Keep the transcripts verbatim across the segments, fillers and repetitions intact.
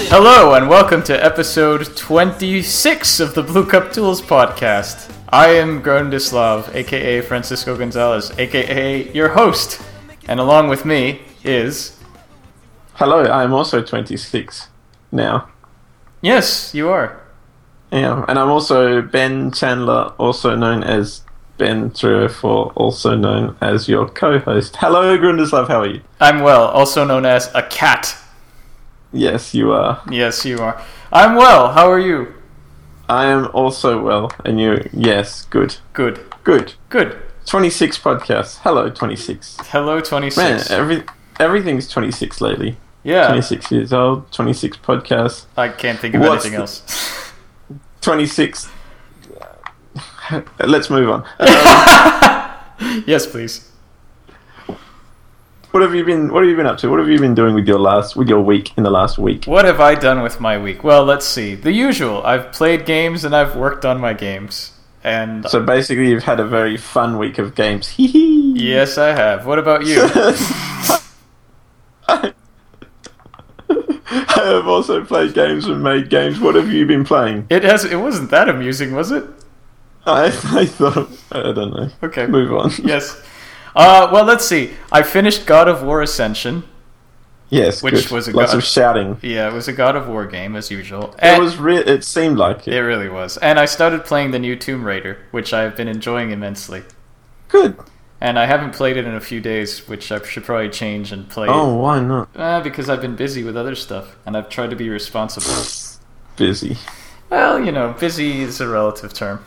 Hello and welcome to episode twenty-six of the Blue Cup Tools podcast. I am Grondislav, aka Francisco Gonzalez, aka your host, and along with me is... Hello, I'm also twenty-six now. Yes, you are. Yeah, and I'm also Ben Chandler, also known as Ben three oh four, also known as your co-host. Hello, Grundislav, how are you? I'm well, also known as a cat. Yes, you are. Yes, you are. I'm well, how are you? I am also well, and you, yes, good. Good. Good. Good. twenty-six podcasts. Hello, twenty-six. Hello, twenty-six. Man, every, everything's twenty-six lately. Yeah. twenty-six years old, twenty-six podcasts. I can't think of What's anything the- else. twenty-six... Let's move on. Um, Yes, please. What have you been? What have you been up to? What have you been doing with your last, with your week in the last week? What have I done with my week? Well, let's see. The usual. I've played games and I've worked on my games. And So basically, you've had a very fun week of games. Hee hee. yes, I have. What about you? I have also played games and made games. What have you been playing? It has. It wasn't that amusing, was it? I, I thought I don't know. Okay. Move on. Yes. Uh, well, let's see. I finished God of War Ascension. Yes, Which good. was a lots god- of shouting. Yeah, it was a God of War game as usual. It And was. Re- it seemed like it. It really was. And I started playing the new Tomb Raider, which I've been enjoying immensely. Good. And I haven't played it in a few days, which I should probably change and play. Oh, why not? Uh, because I've been busy with other stuff, and I've tried to be responsible. Busy. Well, you know, busy is a relative term.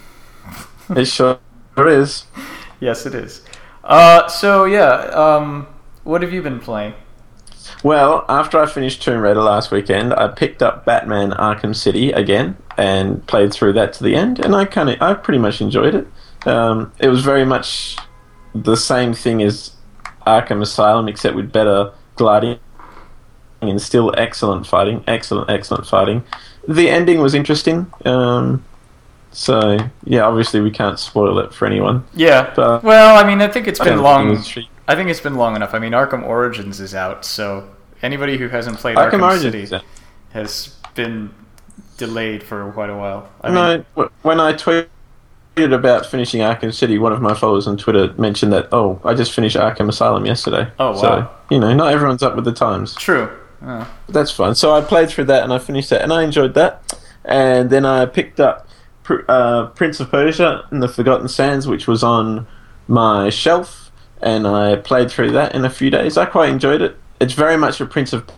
It sure is. Yes, it is. Uh, so yeah, um, what have you been playing? Well, after I finished Tomb Raider last weekend, I picked up Batman Arkham City again and played through that to the end, and I kind of, I pretty much enjoyed it. Um, it was very much the same thing as Arkham Asylum, except with better gliding and still excellent fighting, excellent, excellent fighting. The ending was interesting. Um, so yeah, obviously we can't spoil it for anyone. Yeah. But Well, I mean, I think it's I been don't long. think it was- I think it's been long enough. I mean, Arkham Origins is out, so anybody who hasn't played Arkham Arkham, Origins City is out. has been delayed for quite a while. I When mean, I, when I tweeted about finishing Arkham City, one of my followers on Twitter mentioned that, oh, I just finished Arkham Asylum yesterday. Oh, wow. So, you know, not everyone's up with the times. true. Uh, But that's fine. So I played through that and I finished that and I enjoyed that. And then I picked up Pr- uh, Prince of Persia and the Forgotten Sands, which was on my shelf, and I played through that in a few days. I quite enjoyed it. It's very much a Prince of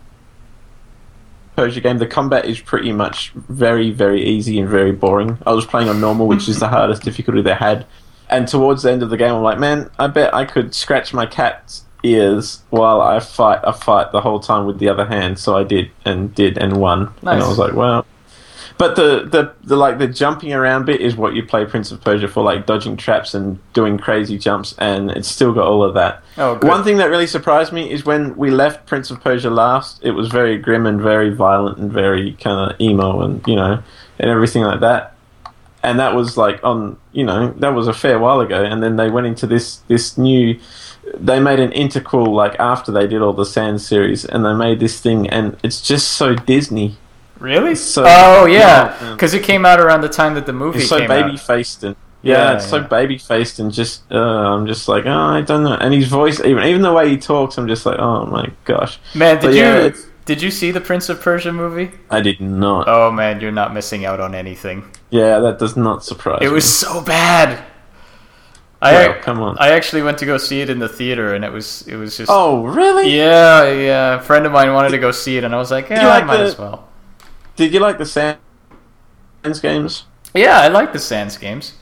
Persia game. The combat is pretty much very, very easy and very boring. I was playing on normal, which is the hardest difficulty they had. And towards the end of the game, I'm like, man, I bet I could scratch my cat's ears while I fight a fight the whole time with the other hand. So I did, and did, and won. Nice. And I was like, wow. But the, the, the like the jumping around bit is what you play Prince of Persia for, like dodging traps and doing crazy jumps, and it's still got all of that. oh, good. One thing that really surprised me is when we left Prince of Persia last, it was very grim and very violent and very kind of emo and, you know, and everything like that. And that was like on, you know, that was a fair while ago. And then they went into this, this new, they made an interquel like after they did all the Sand series, and they made this thing, and it's just so Disney. Really? So- oh, yeah. Yeah. Because it came out around the time that the movie It's so came baby out. faced and yeah, Yeah, it's so yeah. baby faced and just uh, I'm just like, oh, I don't know. And his voice, even even the way he talks, I'm just like, oh my gosh. Man, did But yeah, you it's- did you see the Prince of Persia movie? I did not. Oh man, you're not missing out on anything. Yeah, that does not surprise me. It was so bad. I Well, come on. I actually went to go see it in the theater, and it was it was just Oh, really? yeah yeah. A friend of mine wanted to go see it, and I was like, yeah, you like I might the- as well. Did you like the Sands games? Yeah, I like the Sands games.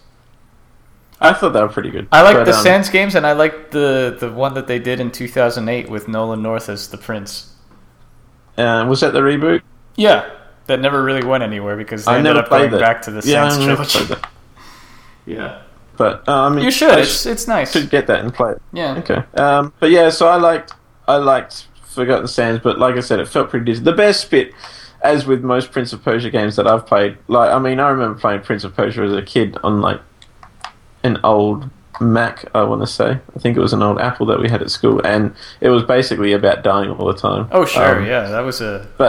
I thought they were pretty good. I like But, the um, Sands games, and I like the the one that they did in two thousand eight with Nolan North as the prince. Uh, was that the reboot? Yeah, that never really went anywhere because they I ended never up going played that. back to the Yeah, Sands I never trilogy. played that. Yeah, But uh, I mean, you should. I It's it's nice. should get that and play it. Yeah. Okay. Um, but yeah, so I liked I liked Forgotten Sands, but like I said, it felt pretty Disney. The best bit, as with most Prince of Persia games that I've played, like I mean, I remember playing Prince of Persia as a kid on like an old Mac, I want to say. I think it was an old Apple that we had at school, and it was basically about dying all the time. Oh, sure, Um, yeah, that was a But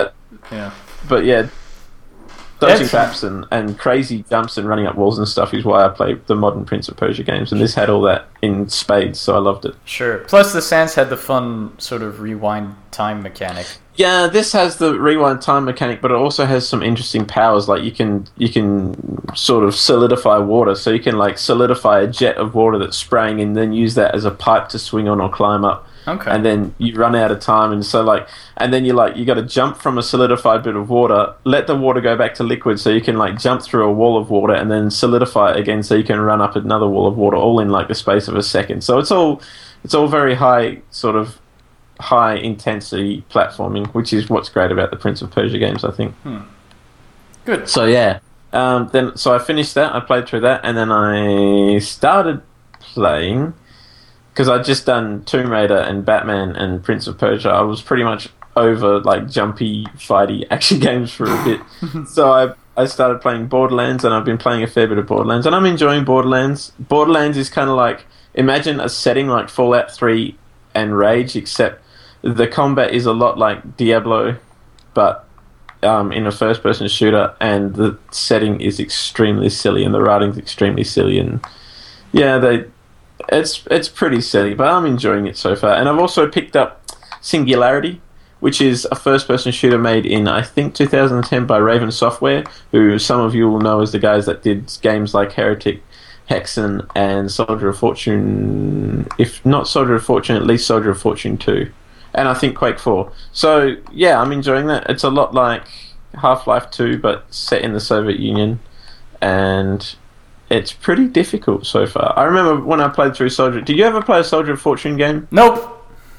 Yeah. But yeah, dodging That's- traps and, and crazy jumps and running up walls and stuff is why I play the modern Prince of Persia games, and this had all that in spades, so I loved it. Sure. Plus, the Sans had the fun sort of rewind time mechanic. Yeah, this has the rewind time mechanic, but it also has some interesting powers. Like you can you can sort of solidify water, so you can like solidify a jet of water that's spraying, and then use that as a pipe to swing on or climb up. Okay. And then you run out of time, and so like, and then you like you got to jump from a solidified bit of water, let the water go back to liquid, so you can like jump through a wall of water, and then solidify it again, so you can run up another wall of water, all in like the space of a second. So it's all it's all very high sort of high intensity platforming, which is what's great about the Prince of Persia games, I think. Hmm. Good. So yeah, um, then so I finished that, I played through that, and then I started playing. Because I'd just done Tomb Raider and Batman and Prince of Persia. I was pretty much over like jumpy, fighty action games for a bit. So I I started playing Borderlands, and I've been playing a fair bit of Borderlands, and I'm enjoying Borderlands. Borderlands is kind of like, imagine a setting like Fallout three and Rage, except the combat is a lot like Diablo, but um, in a first-person shooter, and the setting is extremely silly, and the writing's extremely silly, and yeah, they... It's it's pretty silly, but I'm enjoying it so far. And I've also picked up Singularity, which is a first-person shooter made in, I think, two thousand ten by Raven Software, who some of you will know as the guys that did games like Heretic, Hexen, and Soldier of Fortune. If not Soldier of Fortune, at least Soldier of Fortune two. And I think Quake four. So, yeah, I'm enjoying that. It's a lot like Half-Life two, but set in the Soviet Union. And... it's pretty difficult so far. I remember when I played through Soldier... Did you ever play a Soldier of Fortune game? Nope.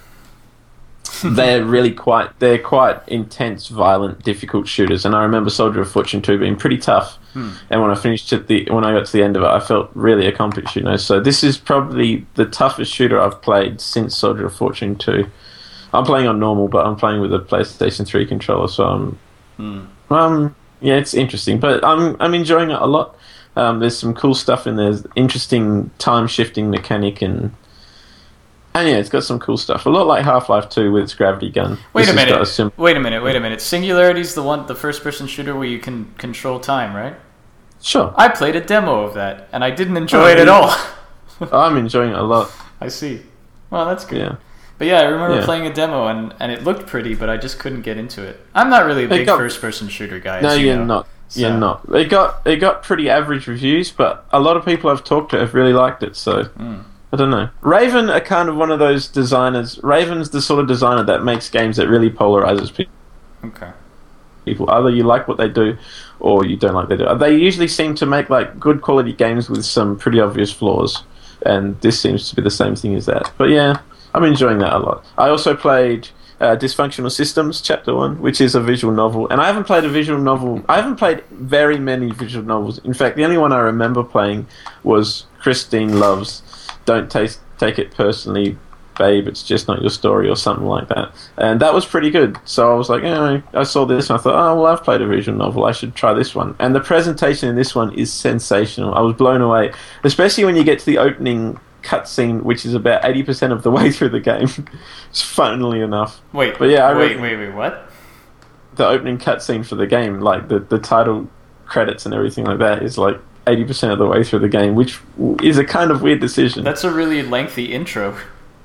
They're really quite... They're quite intense, violent, difficult shooters. And I remember Soldier of Fortune two being pretty tough. Hmm. And when I finished at the... When I got to the end of it, I felt really accomplished, you know. So this is probably the toughest shooter I've played since Soldier of Fortune two. I'm playing on normal, but I'm playing with a PlayStation three controller, so I'm... Hmm. Um, yeah, it's interesting. But I'm I'm enjoying it a lot. Um, there's some cool stuff in there. There's interesting time-shifting mechanic, and and yeah, it's got some cool stuff. A lot like Half-Life two with its gravity gun. Wait This a has got minute. sim- Wait a minute. Wait a minute. Singularity's the one, the first-person shooter where you can control time, right? Sure. I played a demo of that, and I didn't enjoy Oh, it at really? all. I'm enjoying it a lot. I see. Well, that's good. Yeah. But yeah, I remember Yeah. playing a demo, and, and it looked pretty, but I just couldn't get into it. I'm not really a It big got- first-person shooter guy. No, as you you're know. not. So- You're not. It got it got pretty average reviews, but a lot of people I've talked to have really liked it. So Mm. I don't know. Raven are kind of one of those designers. Raven's the sort of designer that makes games that really polarizes people. Okay. people. Either you like what they do, or you don't like what they do. They usually seem to make like good quality games with some pretty obvious flaws, and this seems to be the same thing as that. But yeah, I'm enjoying that a lot. I also played uh, Dysfunctional Systems Chapter One, which is a visual novel, and I haven't played a visual novel. I haven't played very many visual novels. In fact, the only one I remember playing was Christine Love's "Don't Taste, Take It Personally, Babe, It's Just Not Your Story," or something like that. And that was pretty good. So I was like, oh, I saw this and I thought, oh, well, I've played a visual novel. I should try this one. And the presentation in this one is sensational. I was blown away, especially when you get to the opening cutscene, which is about eighty percent of the way through the game. It's funnily enough. Wait, but yeah, I wait, really, wait, wait, what? The opening cutscene for the game, like the, the title credits and everything like that, is like eighty percent of the way through the game, which is a kind of weird decision. That's a really lengthy intro.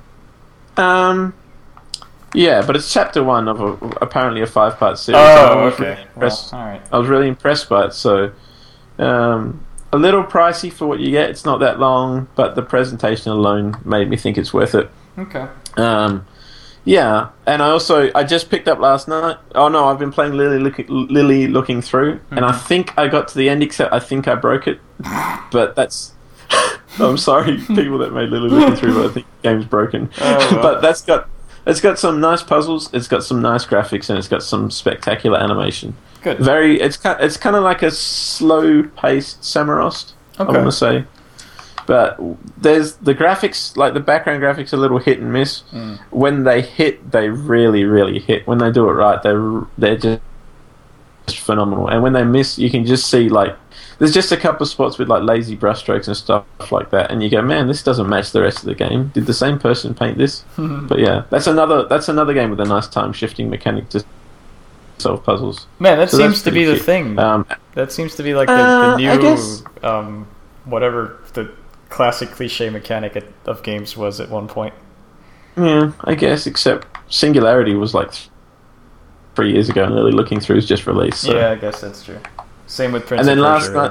Um, yeah, but it's chapter one of a, apparently a five-part series. Oh, I was okay. really Well, impressed. all right. I was really impressed by it. So, um, a little pricey for what you get. It's not that long, but the presentation alone made me think it's worth it. Okay. Um, yeah, and I also I just picked up last night. Oh no, I've been playing Lily, look, Lily Looking Through, mm-hmm. and I think I got to the end, except I think I broke it. But that's. I'm sorry, people that made Lily Looking Through, but I think the game's broken. Oh, well. But that's got it's got some nice puzzles. It's got some nice graphics, and it's got some spectacular animation. Good. Very. It's kind. It's kind of like a slow-paced Samarost. Okay. I want to say. But there's the graphics, like the background graphics, are a little hit and miss. Mm. When they hit, they really, really hit. When they do it right, they're they're just phenomenal. And when they miss, you can just see like there's just a couple of spots with like lazy brushstrokes and stuff like that, and you go, man, this doesn't match the rest of the game. Did the same person paint this? But yeah, that's another that's another game with a nice time shifting mechanic to solve puzzles. Man, that So seems that's to be pretty the cute. thing. Um, That seems to be like the, Uh, the new, I guess- um, whatever the classic cliche mechanic at, of games was at one point. yeah, I guess. Except Singularity was like th- three years ago, and Really Looking Through is just released. So. Yeah, I guess that's true. Same with Prince And then of last Persia. really. night,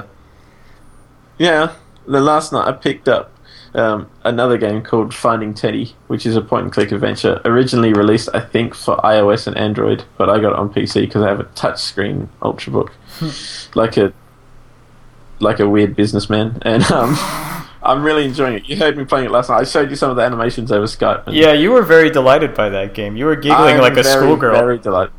yeah, then last night I picked up um, another game called Finding Teddy, which is a point-and-click adventure. Originally released, I think, for iOS and Android, but I got it on P C because I have a touchscreen Ultrabook, like a like a weird businessman, and um, I'm really enjoying it. You heard me playing it last night. I showed you some of the animations over Skype. And Yeah, you were very delighted by that game. You were giggling I'm like a very, schoolgirl. Very delighted.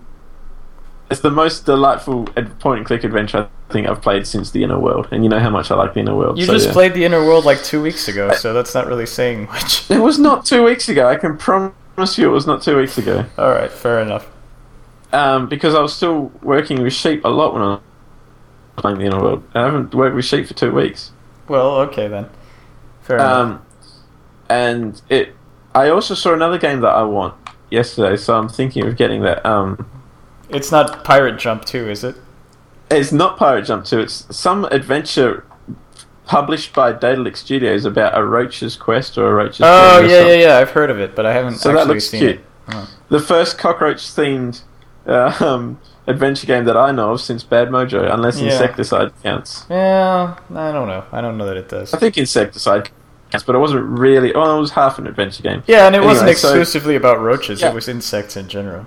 It's the most delightful ad- point-and-click adventure I think I've played since The Inner World, and you know how much I like The Inner World. You so, just yeah. played The Inner World like two weeks ago, so that's not really saying much. It was not two weeks ago. I can promise you, it was not two weeks ago. All right, fair enough. Um, because I was still working with sheep a lot when I was playing The Inner World. I haven't worked with sheep for two weeks. Well, okay then. Fair enough. Um, and it. I also saw another game that I want yesterday, so I'm thinking of getting that. Um, It's not Pirate Jump two, is it? it's not Pirate Jump two. It's some adventure published by Daedalic Studios about a roach's quest or a roach's. Oh, journey or yeah, yeah, something. yeah. I've heard of it, but I haven't So that actually looks seen cute. it. Oh. The first cockroach-themed uh, um, adventure game that I know of since Bad Mojo, unless Yeah. Insecticide counts. Yeah, I don't know. I don't know that it does. I think Insecticide counts, but it wasn't really. Well, it was half an adventure game. Yeah, and it Anyway, wasn't so- exclusively about roaches. Yeah. It was insects in general.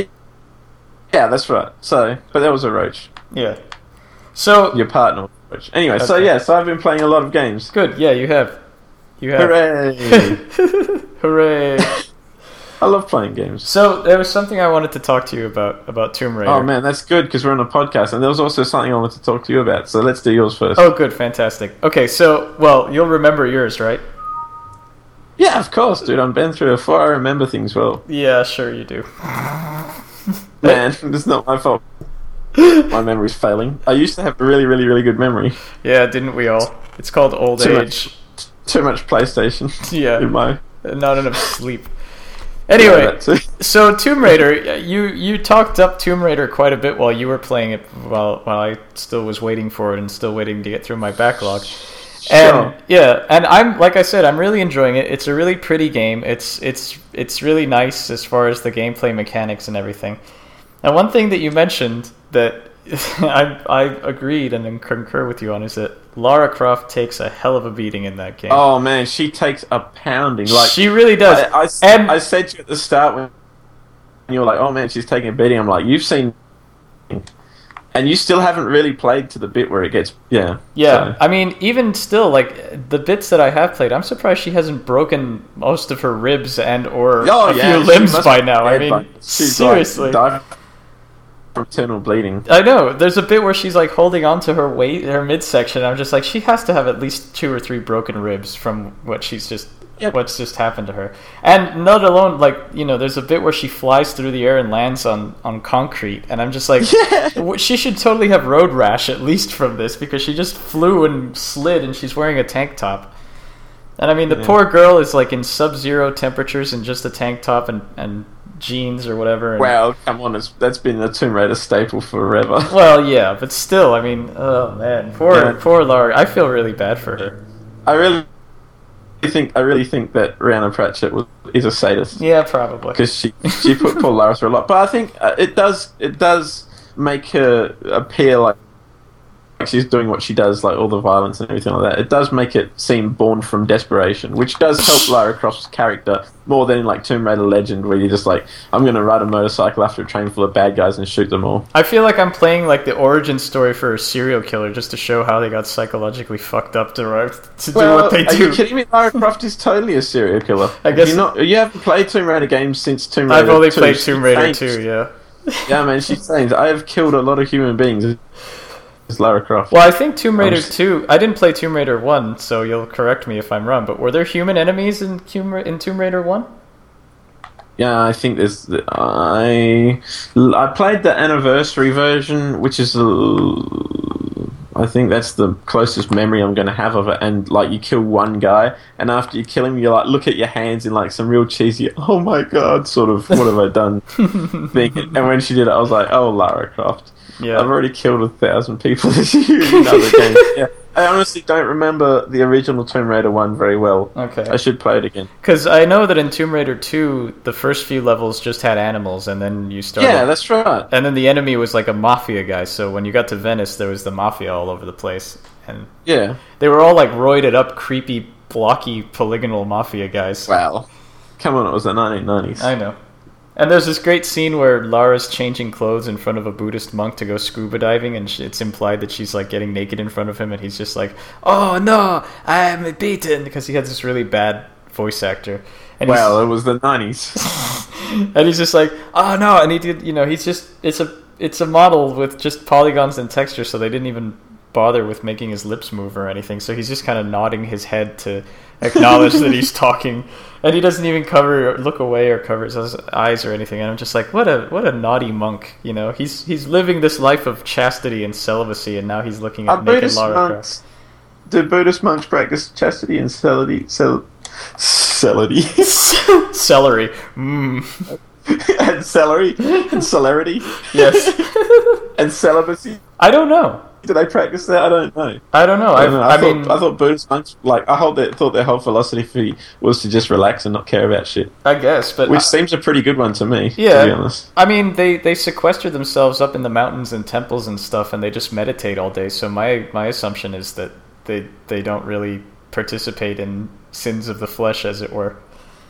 Yeah, that's right. So, but there was a roach. Yeah. So Your partner was a roach. Anyway, so Okay. yeah, so I've been playing a lot of games. good. Yeah, you have. You have. Hooray! Hooray! I love playing games. So there was something I wanted to talk to you about about Tomb Raider. Oh man, that's good because we're on a podcast, and there was also something I wanted to talk to you about. So let's do yours first. Oh, good, fantastic. Okay, so well, you'll remember yours, right? Yeah, of course, dude. I've been through it before. I remember things well. Yeah, sure you do. Man, it's not my fault. My memory's failing. I used to have a really, really, really good memory. Yeah, didn't we all? It's called old Too age. much, too much PlayStation. Yeah. in my Not enough sleep. Yeah, Anyway, that too. so Tomb Raider, you you talked up Tomb Raider quite a bit while you were playing it, while while I still was waiting for it and still waiting to get through my backlog. And Sure. yeah, and I'm like I said, I'm really enjoying it. It's a really pretty game. It's it's it's really nice as far as the gameplay mechanics and everything. And one thing that you mentioned that I I agreed and concur with you on is that Lara Croft takes a hell of a beating in that game. Oh man, she takes a pounding. Like she really does. I, I s- and I said to you at the start when you were like, "Oh man, she's taking a beating." I'm like, "You've seen," and you still haven't really played to the bit where it gets. Yeah. yeah, so- I mean, even still, like the bits that I have played, I'm surprised she hasn't broken most of her ribs and or Oh a yeah, few she limbs must by be now. I dead mean, by- she's seriously. like died from internal bleeding. I know. There's a bit where she's like holding onto her weight, her midsection. I'm just like, she has to have at least two or three broken ribs from what she's just, Yep. what's just happened to her. And not alone, like you know, there's a bit where she flies through the air and lands on on concrete, and I'm just like, Yeah. w- she should totally have road rash at least from this because she just flew and slid, and she's wearing a tank top. And I mean, the Yeah. poor girl is like in sub-zero temperatures in just a tank top and and jeans or whatever. And, Wow, come on, it's, that's been a Tomb Raider staple forever. well, yeah, but still, I mean, oh man, poor Yeah. poor Lara. I feel really bad for her. I really think I really think that Rihanna Pratchett was, is a sadist. Yeah, probably. Because she she put poor Lara through a lot. But I think uh, it does it does make her appear like she's doing what she does, like all the violence and everything like that. It does make it seem born from desperation, which does help Lara Croft's character more than in like Tomb Raider Legend, where you're just like, I'm going to ride a motorcycle after a train full of bad guys and shoot them all. I feel like I'm playing like the origin story for a serial killer just to show how they got psychologically fucked up to to do what they are do. you kidding me? Lara Croft is totally a serial killer. I guess- you not. You haven't played Tomb Raider games since Tomb Raider. I've only two. played She's Tomb Raider changed. two, yeah. Yeah, man, she's saying I have killed a lot of human beings. It's Lara Croft. Well, I think Tomb Raider just- two. I didn't play Tomb Raider one, so you'll correct me if I'm wrong. But were there human enemies in Tomb, Ra- in Tomb Raider one? Yeah, I think there's. the- I I played the anniversary version, which is. uh, I think that's the closest memory I'm going to have of it. And like, you kill one guy, and after you kill him, you like look at your hands in like some real cheesy, oh my god, sort of, what have I done? thing. And when she did it, I was like, oh, Lara Croft. Yeah. I've already killed a thousand people this year in other games. Yeah. I honestly don't remember the original Tomb Raider one very well. Okay. I should play it again. Because I know that in Tomb Raider two, the first few levels just had animals, and then you started... Yeah, that's right. And then the enemy was like a mafia guy, so when you got to Venice, there was the mafia all over the place. And yeah. They were all like roided up, creepy, blocky, polygonal mafia guys. Wow. Come on, it was the nineteen nineties. I know. And there's this great scene where Lara's changing clothes in front of a Buddhist monk to go scuba diving, and it's implied that she's like getting naked in front of him, and he's just like, "Oh no, I'm beaten," because he had this really bad voice actor. And well, it was the nineties. And he's just like, "Oh no," and he did, you know, he's just it's a it's a model with just polygons and texture, so they didn't even bother with making his lips move or anything. So he's just kind of nodding his head to acknowledge that he's talking, and he doesn't even cover or look away or cover his eyes or anything. And I'm just like, what a what a naughty monk, you know. He's he's living this life of chastity and celibacy, and now he's looking at Are naked Buddhist Lara monks, Croft. Do Buddhist monks practice chastity and celibacy? Cel- celibacy? Celery. Mm. And celery? And celerity? Yes. And celibacy? I don't know. Do they practice that? I don't know. I don't know. I, don't know. I, I thought, mean, I thought Buddhist monks, like, I hold that, thought their whole philosophy was to just relax and not care about shit. I guess, but which I, seems a pretty good one to me. Yeah, to be honest. I mean, they they sequester themselves up in the mountains and temples and stuff, and they just meditate all day. So my my assumption is that they they don't really participate in sins of the flesh, as it were.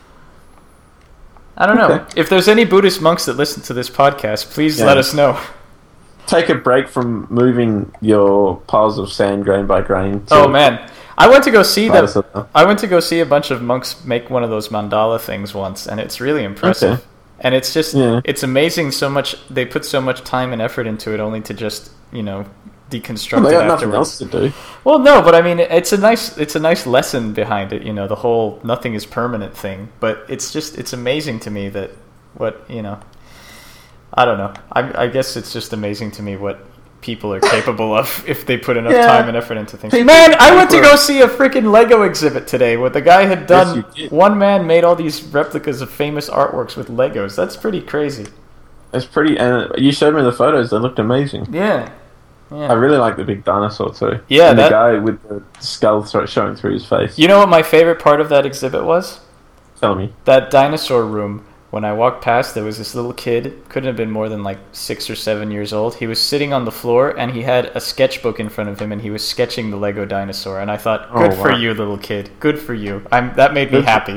I don't know. Okay. If there's any Buddhist monks that listen to this podcast, please Yeah. let us know. Take a break from moving your piles of sand grain by grain. To Oh man, I went to go see Try them. to set them. I went to go see a bunch of monks make one of those mandala things once, and it's really impressive. Okay. And it's just, Yeah. it's amazing so much, they put so much time and effort into it only to just, you know, deconstruct Well, they it got nothing afterwards. else to do. Well, no, but I mean, it's a nice, it's a nice lesson behind it, you know, the whole nothing is permanent thing. But it's just, it's amazing to me that what, you know, I don't know. I, I guess it's just amazing to me what people are capable of if they put enough Yeah. time and effort into things. People- Man, I went to people go are- see a freaking Lego exhibit today where the guy had done, Yes, you did. one man made all these replicas of famous artworks with Legos. That's pretty crazy. It's pretty, and you showed me the photos. They looked amazing. Yeah. I Yeah. really like the big dinosaur too. Yeah, and that- the guy with the skull thro- showing through his face. You know what my favorite part of that exhibit was? Tell me. That dinosaur room. When I walked past, there was this little kid, couldn't have been more than like six or seven years old. He was sitting on the floor, and he had a sketchbook in front of him, and he was sketching the Lego dinosaur. And I thought, good Oh, for wow. you, little kid. Good for you. I'm that made me Good for- happy.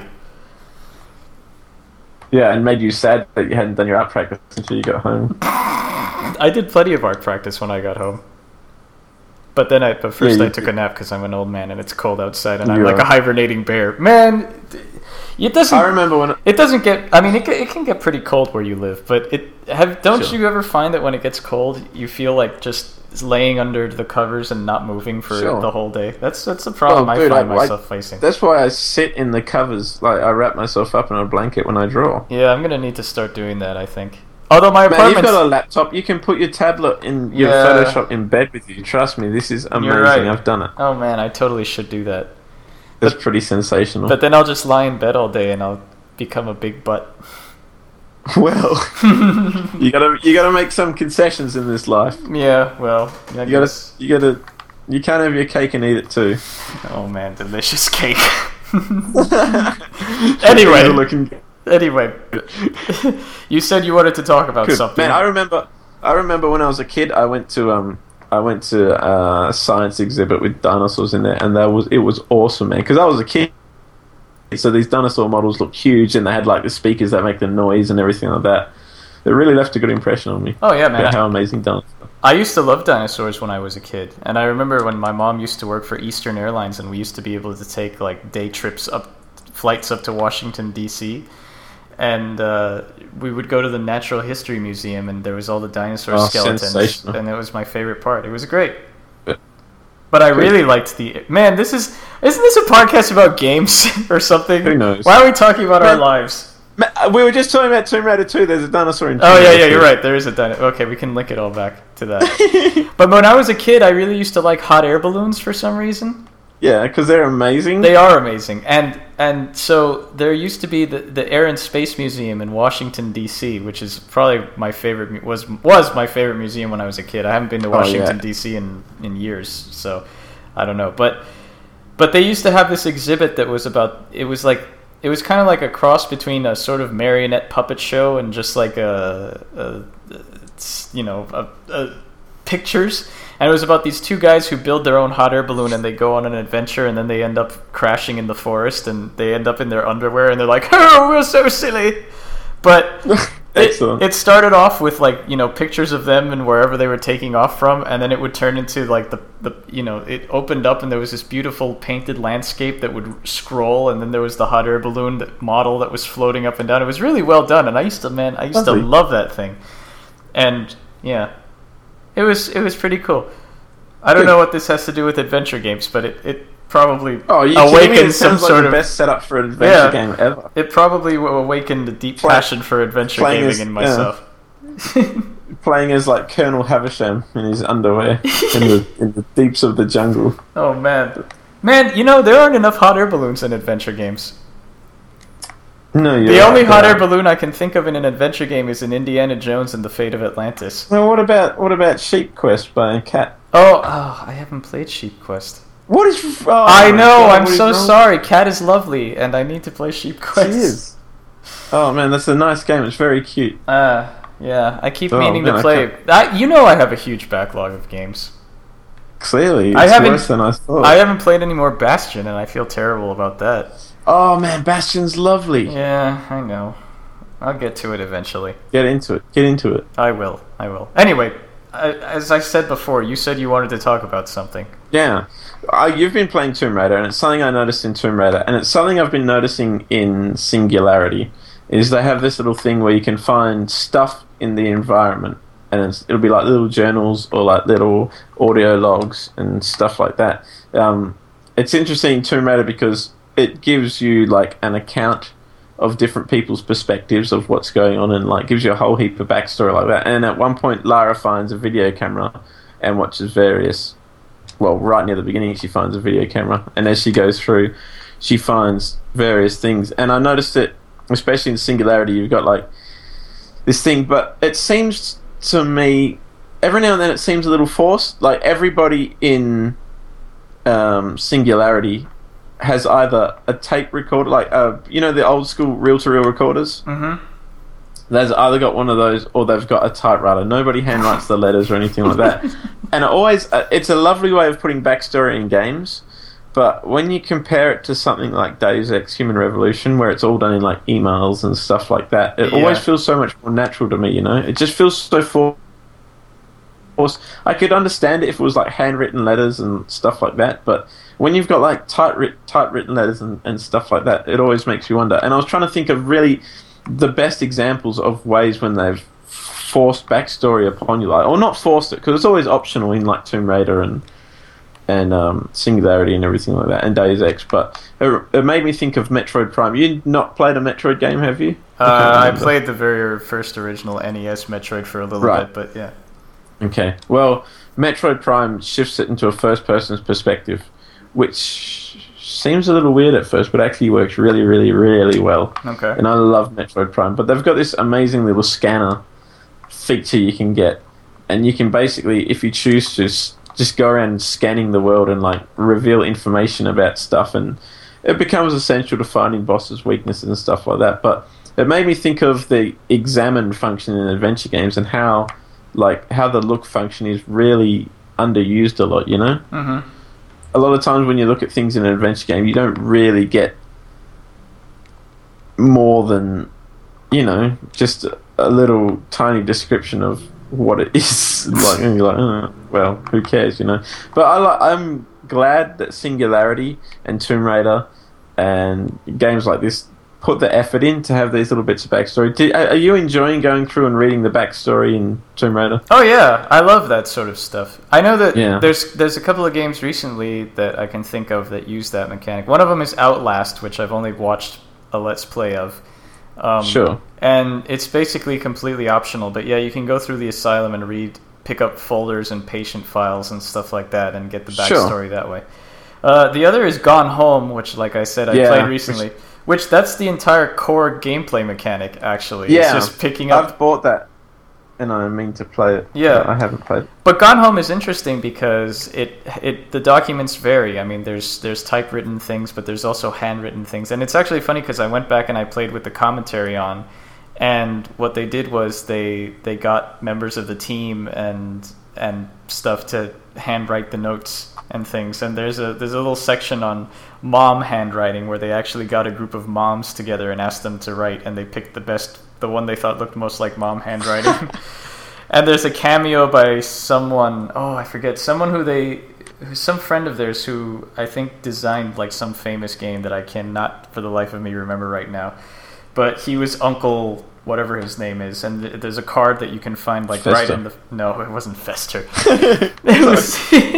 Yeah, and made you sad that you hadn't done your art practice until you got home. I did plenty of art practice when I got home. But then I, but first Yeah, you I took did. a nap because I'm an old man and it's cold outside, and You I'm like are. a hibernating bear. Man, it doesn't. I remember when. It doesn't get. I mean, it can, it can get pretty cold where you live, but it have. Don't Sure. you ever find that when it gets cold, you feel like just laying under the covers and not moving for Sure. the whole day? That's that's a problem Well, I dude, find I- I- myself facing. That's why I sit in the covers. Like I wrap myself up in a blanket when I draw. Yeah, I'm gonna need to start doing that. I think. Although my Man, you've apartment's. got a laptop. You can put your tablet in your Yeah. Photoshop in bed with you. Trust me, this is amazing. right. I've done it. Oh man, I totally should do that. That's pretty sensational. But then I'll just lie in bed all day and I'll become a big butt. well, you gotta you gotta make some concessions in this life. Yeah, well, I You gotta guess. you gotta you can't have your cake and eat it too. Oh man, delicious cake. Good anyway, looking. anyway, you said you wanted to talk about Good. something. Man, I remember I remember when I was a kid, I went to um I went to uh, a science exhibit with dinosaurs in there, and that was it was awesome, man. Because I was a kid, so these dinosaur models looked huge, and they had like the speakers that make the noise and everything like that. It really left a good impression on me. oh yeah, man. About I, how amazing dinosaurs. I used to love dinosaurs when I was a kid, and I remember when my mom used to work for Eastern Airlines, and we used to be able to take like day trips up, flights up to Washington D C, and uh, we would go to the Natural History Museum, and there was all the dinosaur Oh, skeletons, sensational. and it was my favorite part. It was great. Good. But I really liked the man. This is isn't this a podcast about games or something? Who knows? Why are we talking about our Man, lives? Ma- We were just talking about Tomb Raider two. There's a dinosaur in. Oh Tomb yeah, Raider yeah, two. you're right. There is a dino. Okay, we can link it all back. to that. But when I was a kid, I really used to like hot air balloons for some reason. Yeah, because they're amazing. They are amazing, and and so there used to be the, the Air and Space Museum in Washington D C, which is probably my favorite was was my favorite museum when I was a kid. I haven't been to Washington oh, yeah. D C in in years, so I don't know. But but they used to have this exhibit that was about. It was like it was kind of like a cross between a sort of marionette puppet show and just like a, a, a you know a, a pictures. And it was about these two guys who build their own hot air balloon and they go on an adventure and then they end up crashing in the forest and they end up in their underwear and they're like, oh, we're so silly. But it, it started off with like, you know, pictures of them and wherever they were taking off from, and then it would turn into like the, the you know, it opened up and there was this beautiful painted landscape that would scroll, and then there was the hot air balloon that model that was floating up and down. It was really well done, and I used to, man, I used Lovely. to love that thing. And yeah. It was it was pretty cool. I don't know what this has to do with adventure games, but it, it probably oh, you awakened some like sort the of best setup for an adventure yeah, game ever. It probably awakened a deep Play, passion for adventure gaming as, in myself. Yeah. Playing as like Colonel Havisham in his underwear in the in the deeps of the jungle. Oh man, man! You know there aren't enough hot air balloons in adventure games. No, you're the right, only hot air right. balloon I can think of in an adventure game is in Indiana Jones and the Fate of Atlantis. Well, what about what about Sheep Quest by Cat? Oh, oh I haven't played Sheep Quest. What is? Oh, I know. God, I'm so sorry. Cat is lovely, and I need to play Sheep Quest. She is. Oh man, that's a nice game. It's very cute. Uh, yeah. I keep oh, meaning man, to play. I I, you know, I have a huge backlog of games. Clearly, it's I haven't, worse than I thought. I haven't played any more Bastion, and I feel terrible about that. Oh man, Bastion's lovely. Yeah, I know. I'll get to it eventually. Get into it. Get into it. I will. I will. Anyway, I, as I said before, you said you wanted to talk about something. Yeah. Uh, you've been playing Tomb Raider, and it's something I noticed in Tomb Raider, and it's something I've been noticing in Singularity, is they have this little thing where you can find stuff in the environment, and it's, it'll be like little journals or like little audio logs and stuff like that. Um, it's interesting in Tomb Raider because it gives you like an account of different people's perspectives of what's going on, and like gives you a whole heap of backstory like that. And at one point, Lara finds a video camera and watches various. Well, right near the beginning, she finds a video camera, and as she goes through, she finds various things. And I noticed it, especially in Singularity, you've got like this thing, but it seems to me every now and then it seems a little forced. Like everybody in um, Singularity has either a tape recorder, like uh, you know the old school reel-to-reel recorders. Mm-hmm. They've either got one of those or they've got a typewriter. Nobody handwrites the letters or anything like that. And it always, uh, it's a lovely way of putting backstory in games. But when you compare it to something like Deus Ex Human Revolution, where it's all done in like emails and stuff like that, it yeah. always feels so much more natural to me. You know, it just feels so forced. I could understand it if it was like handwritten letters and stuff like that, but when you've got like typewritten typewritten letters and, and stuff like that, it always makes you wonder. And I was trying to think of really the best examples of ways when they've forced backstory upon you, like, or not forced it, because it's always optional in like Tomb Raider and and um, Singularity and everything like that, and Deus Ex. But it, it made me think of Metroid Prime. You not played a Metroid game, have you? Uh, I played the very first original N E S Metroid for a little right. bit, but yeah. Okay, well, Metroid Prime shifts it into a first-person's perspective, which seems a little weird at first, but actually works really, really, really well. Okay. And I love Metroid Prime. But they've got this amazing little scanner feature you can get, and you can basically, if you choose to, just go around scanning the world and like reveal information about stuff, and it becomes essential to finding bosses' weaknesses and stuff like that. But it made me think of the examine function in adventure games and how, like, how the look function is really underused a lot. You know. Mm-hmm. A lot of times when you look at things in an adventure game, you don't really get more than, you know, just a little tiny description of what it is. Like, and you're like, oh, well, who cares, you know? But I li- I'm glad that Singularity and Tomb Raider and games like this put the effort in to have these little bits of backstory. Do, are you enjoying going through and reading the backstory in Tomb Raider? Oh yeah, I love that sort of stuff. I know that yeah. there's there's a couple of games recently that I can think of that use that mechanic. One of them is Outlast, which I've only watched a Let's Play of. Um, sure. And it's basically completely optional, but yeah, you can go through the asylum and read pick up folders and patient files and stuff like that and get the Sure. backstory that way. Uh, the other is Gone Home, which, like I said, I Yeah, played recently. Which, which that's the entire core gameplay mechanic, actually. Yeah, It's just picking up. I've bought that, and I mean to play it. Yeah. but I haven't played it. But Gone Home is interesting because it it the documents vary. I mean, there's there's typewritten things, but there's also handwritten things, and it's actually funny because I went back and I played with the commentary on, and what they did was they they got members of the team and and stuff to handwrite the notes and things. And there's a there's a little section on mom handwriting where they actually got a group of moms together and asked them to write, and they picked the best, the one they thought looked most like mom handwriting. And there's a cameo by someone, oh, I forget, someone who they, who's some friend of theirs who I think designed like some famous game that I cannot for the life of me remember right now. But he was Uncle whatever his name is, and th- there's a card that you can find like Fester. right in the, no, it wasn't Fester. it was,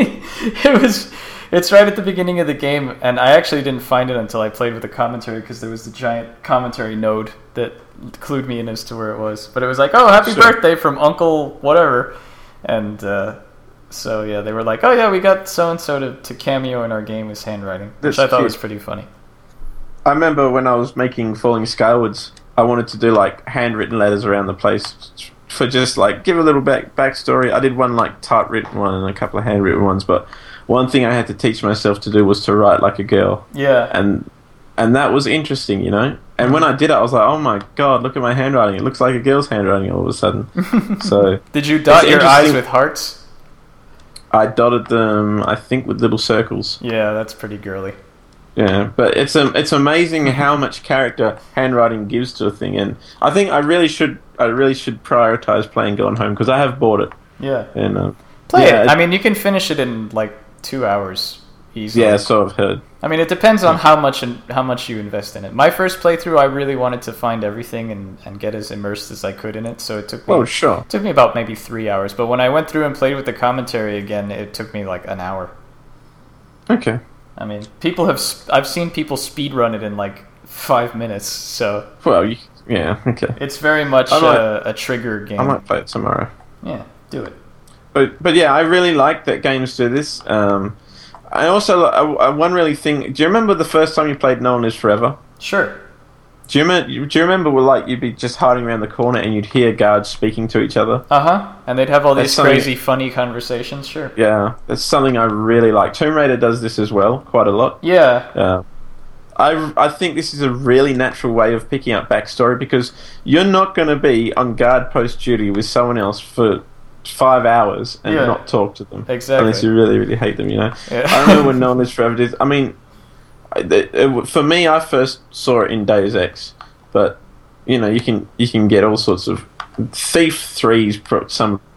it was, it's right at the beginning of the game, and I actually didn't find it until I played with the commentary because there was the giant commentary node that clued me in as to where it was. But it was like, oh, happy Sure. birthday from Uncle whatever. And uh, so, yeah, they were like, oh, yeah, we got so-and-so to, to cameo in our game as handwriting, which That's I thought cute. was pretty funny. I remember when I was making Falling Skywards, I wanted to do like handwritten letters around the place for just like give a little back backstory. I did one like typewritten one and a couple of handwritten ones, but one thing I had to teach myself to do was to write like a girl, Yeah. and and that was interesting, you know. And when I did it, I was like, oh my god, look at my handwriting! It looks like a girl's handwriting all of a sudden. So Did you dot It's your eyes interesting- with hearts? I dotted them, I think, with little circles. Yeah, that's pretty girly. Yeah, but it's um, it's amazing how much character handwriting gives to a thing, and I think I really should I really should prioritize playing Gone Home because I have bought it. Yeah. And uh, Play yeah, it. I mean, you can finish it in like two hours easily. yeah, so I've heard. I mean, it depends on how much and how much you invest in it. My first playthrough, I really wanted to find everything and, and get as immersed as I could in it, so it took me Oh, sure. it took me about maybe three hours. But when I went through and played with the commentary again, it took me like an hour. Okay. I mean, people have sp- I've seen people speedrun it in like five minutes, so Well, you, yeah, okay. it's very much I might- a, a trigger game. I might play it tomorrow. Yeah, do it. But but yeah, I really like that games do this. Um, I also uh, one really thing. Do you remember the first time you played No One Lives Forever? Sure. Do you remember? Do you remember? Well, like you'd be just hiding around the corner and you'd hear guards speaking to each other. Uh huh. And they'd have all That's these something- crazy, funny conversations. Sure. Yeah, that's something I really like. Tomb Raider does this as well, quite a lot. Yeah. Uh, I, I think this is a really natural way of picking up backstory because you're not going to be on guard post duty with someone else for five hours and Yeah. not talk to them. Exactly. Unless you really, really hate them, you know? Yeah. I remember when No One Lives Forever did. I mean, it, it, for me, I first saw it in Deus Ex, but, you know, you can you can get all sorts of... Thief three's pro- some of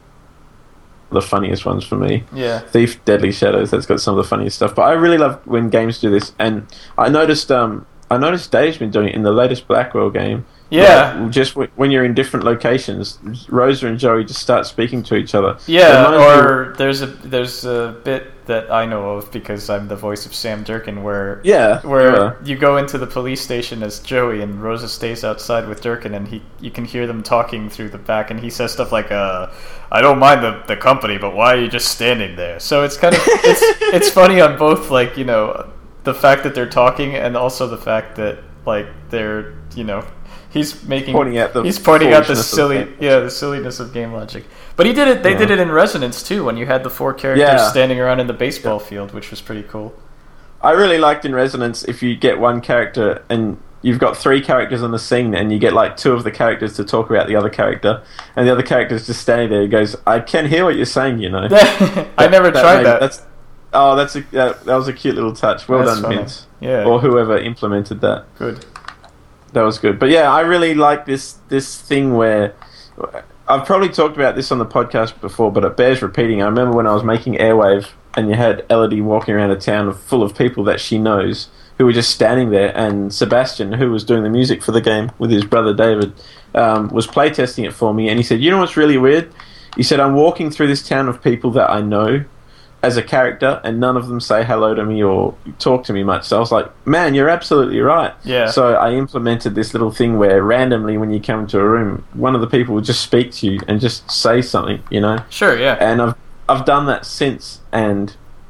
the funniest ones for me. Yeah. Thief Deadly Shadows, that's got some of the funniest stuff. But I really love when games do this, and I noticed um I noticed Dave's been doing it in the latest Blackwell game. Yeah. Like, just w- when you're in different locations, Rosa and Joey just start speaking to each other. Yeah, It reminds me- or there's a there's a bit that I know of because I'm the voice of Sam Durkin where yeah, where yeah. you go into the police station as Joey and Rosa stays outside with Durkin and he you can hear them talking through the back and he says stuff like uh I don't mind the, the company but why are you just standing there? So it's kind of it's it's funny on both, like, you know, the fact that they're talking and also the fact that like they're, you know, he's making Pointing out the he's pointing out the foolishness of silly game yeah the silliness of game logic. But he did it. They Yeah. did it in Resonance too when you had the four characters Yeah. standing around in the baseball field, which was pretty cool. I really liked in Resonance if you get one character and you've got three characters on the scene and you get like two of the characters to talk about the other character and the other character's just standing there. He goes, I can hear what you're saying, you know. I never tried made- that. That's oh, that's a that, that was a cute little touch. Well That's done, funny. Vince, Yeah, or whoever implemented that. good. That was good. But yeah, I really like this this thing where I've probably talked about this on the podcast before, but it bears repeating. I remember when I was making Airwave and you had Elodie walking around a town full of people that she knows who were just standing there, and Sebastian, who was doing the music for the game with his brother David, um, was playtesting it for me, and he said, you know what's really weird? He said, I'm walking through this town of people that I know, as a character, and none of them say hello to me or talk to me much. So I was like, man, you're absolutely right. Yeah. So I implemented this little thing where randomly when you come into a room, one of the people would just speak to you and just say something, you know? Sure, yeah. And I've I've done that since, and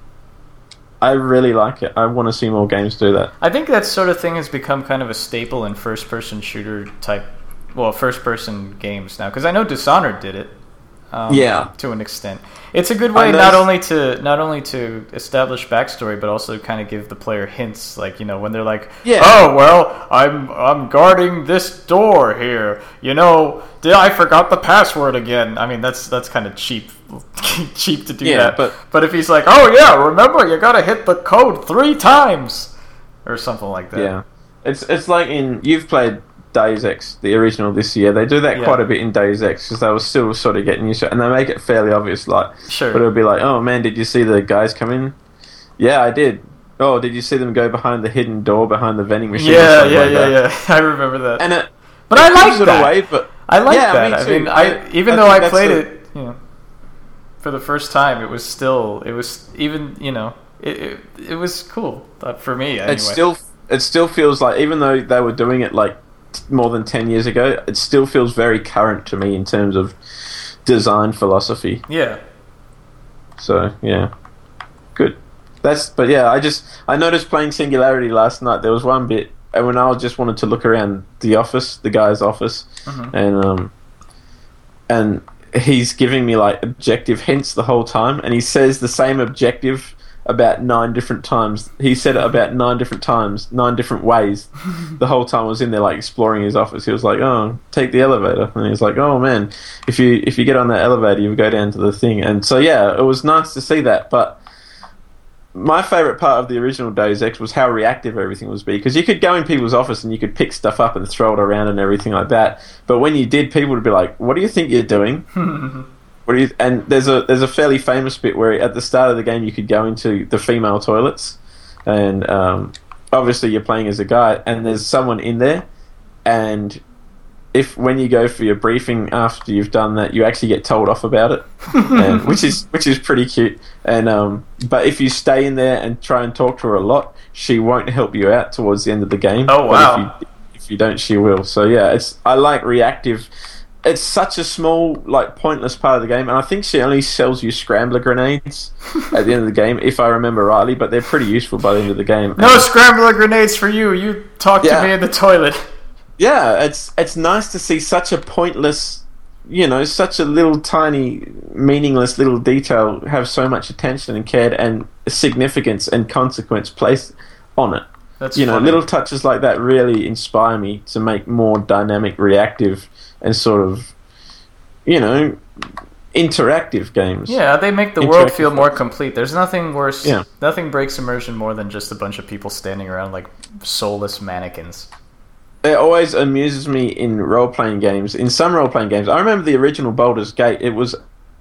I really like it. I want to see more games do that. I think that sort of thing has become kind of a staple in first-person shooter type, well, first-person games now. Because I know Dishonored did it. Um, Yeah. To an extent, it's a good way I know- not only to not only to establish backstory, but also kind of give the player hints. Like, you know, when they're like, Yeah. "Oh well, I'm I'm guarding this door here. You know, did I forgot the password again?" I mean, that's that's kind of cheap, cheap to do Yeah, that. but- but if he's like, "Oh yeah, remember you gotta hit the code three times," or something like that. Yeah. It's it's like in... You've played Deus Ex, the original this year. They do that Yeah. quite a bit in Deus Ex because they were still sort of getting used to it, and they make it fairly obvious. Like, Sure. but it'll be like, "Oh man, did you see the guys come in?" Yeah, I did. Oh, did you see them go behind the hidden door behind the vending machine? or Yeah, something yeah, like yeah, that? yeah. I remember that. And it, But it I like gives it that. away, but I like yeah, that. Me I too. mean, I, I- even I though think I that's played the- it, you know, for the first time, it was still, it was even, you know, it it, it was cool uh, for me anyway. it still it still feels like, even though they were doing it like t- more than ten years ago, it still feels very current to me in terms of design philosophy. Yeah. So yeah, good. That's but yeah, I just I noticed playing Singularity last night. There was one bit, and when I just wanted to look around the office, the guy's office, Mhm. and um, and he's giving me like objective hints the whole time, and he says the same objective about nine different times. He said it about nine different times, nine different ways. The whole time I was in there like exploring his office. He was like, "Oh, take the elevator," and he was like, "Oh man, if you if you get on that elevator, you go down to the thing." And so yeah, it was nice to see that. But my favourite part of the original Deus Ex was how reactive everything was, because you could go in people's office and you could pick stuff up and throw it around and everything like that. But when you did, people would be like, "What do you think you're doing?" What do you? And there's a there's a fairly famous bit where at the start of the game you could go into the female toilets, and um, obviously you're playing as a guy, and there's someone in there, and if when you go for your briefing after you've done that, you actually get told off about it, and, which is which is pretty cute. And um, but if you stay in there and try and talk to her a lot, she won't help you out towards the end of the game. Oh, But wow. if you, if you don't, she will. So yeah, it's I like reactive. It's such a small, like, pointless part of the game, and I think she only sells you scrambler grenades at the end of the game, if I remember rightly. But they're pretty useful by the end of the game. No scrambler grenades for you. You talk Yeah. to me in the toilet. Yeah, it's it's nice to see such a pointless, you know, such a little tiny, meaningless little detail have so much attention and cared and significance and consequence placed on it. That's You know, funny. little touches like that really inspire me to make more dynamic, reactive, and sort of, you know, interactive games. Yeah, they make the world Interactive feel more games. complete. There's nothing worse. Yeah. Nothing breaks immersion more than just a bunch of people standing around like soulless mannequins. It always amuses me in role-playing games. In some role-playing games, I remember the original Baldur's Gate. It was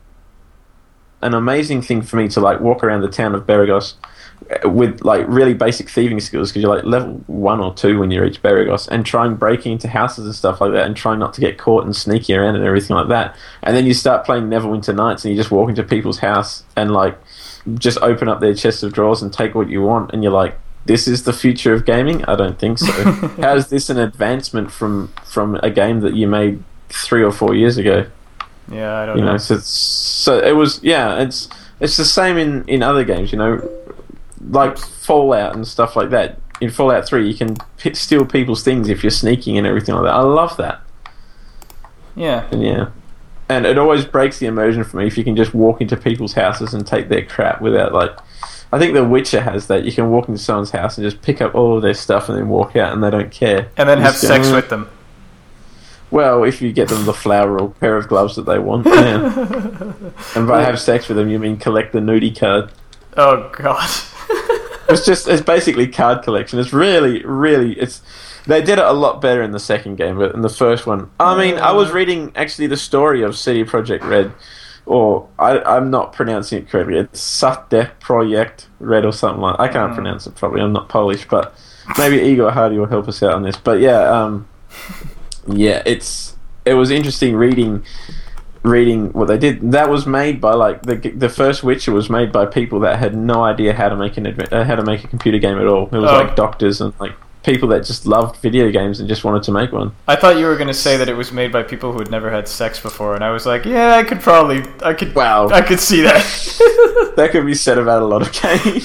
an amazing thing for me to like walk around the town of Beragos with like really basic thieving skills, because you're like level one or two when you reach Beragos, and try and break into houses and stuff like that, and try not to get caught and sneaky around and everything like that. And then you start playing Neverwinter Nights, and you just walk into people's house and like just open up their chest of drawers and take what you want, and you're like, this is the future of gaming? I don't think so. How is this an advancement from from a game that you made three or four years ago? Yeah, I don't You know. know, so it's, so it was yeah. It's it's the same in, in other games. You know, like Fallout and stuff like that. In Fallout three, you can p- steal people's things if you're sneaking and everything like that. I love that. Yeah. And yeah, and it always breaks the immersion for me if you can just walk into people's houses and take their crap without like. I think The Witcher has that. You can walk into someone's house and just pick up all of their stuff and then walk out, and they don't care. And then You have just go, sex "Mm." with them. Well, if you get them the flower or pair of gloves that they want, yeah. And by have sex with them, you mean collect the nudie card. Oh god. It's just it's basically card collection. It's really, really it's. They did it a lot better in the second game, but in the first one, I mean, I was reading actually the story of C D Projekt Red, or I, I'm not pronouncing it correctly. It's Sate Projekt Red or something like. I can't Mm. pronounce it probably. I'm not Polish, but maybe Igor Hardy will help us out on this. But yeah, um, yeah, it's it was interesting reading reading what they did. That was made by like the the first Witcher was made by people that had no idea how to make an adve- uh, how to make a computer game at all. It was Oh. like doctors and like people that just loved video games and just wanted to make one. I thought you were going to say that it was made by people who had never had sex before, and I was like, yeah, I could probably, I could, Wow. I could see that. That could be said about a lot of games.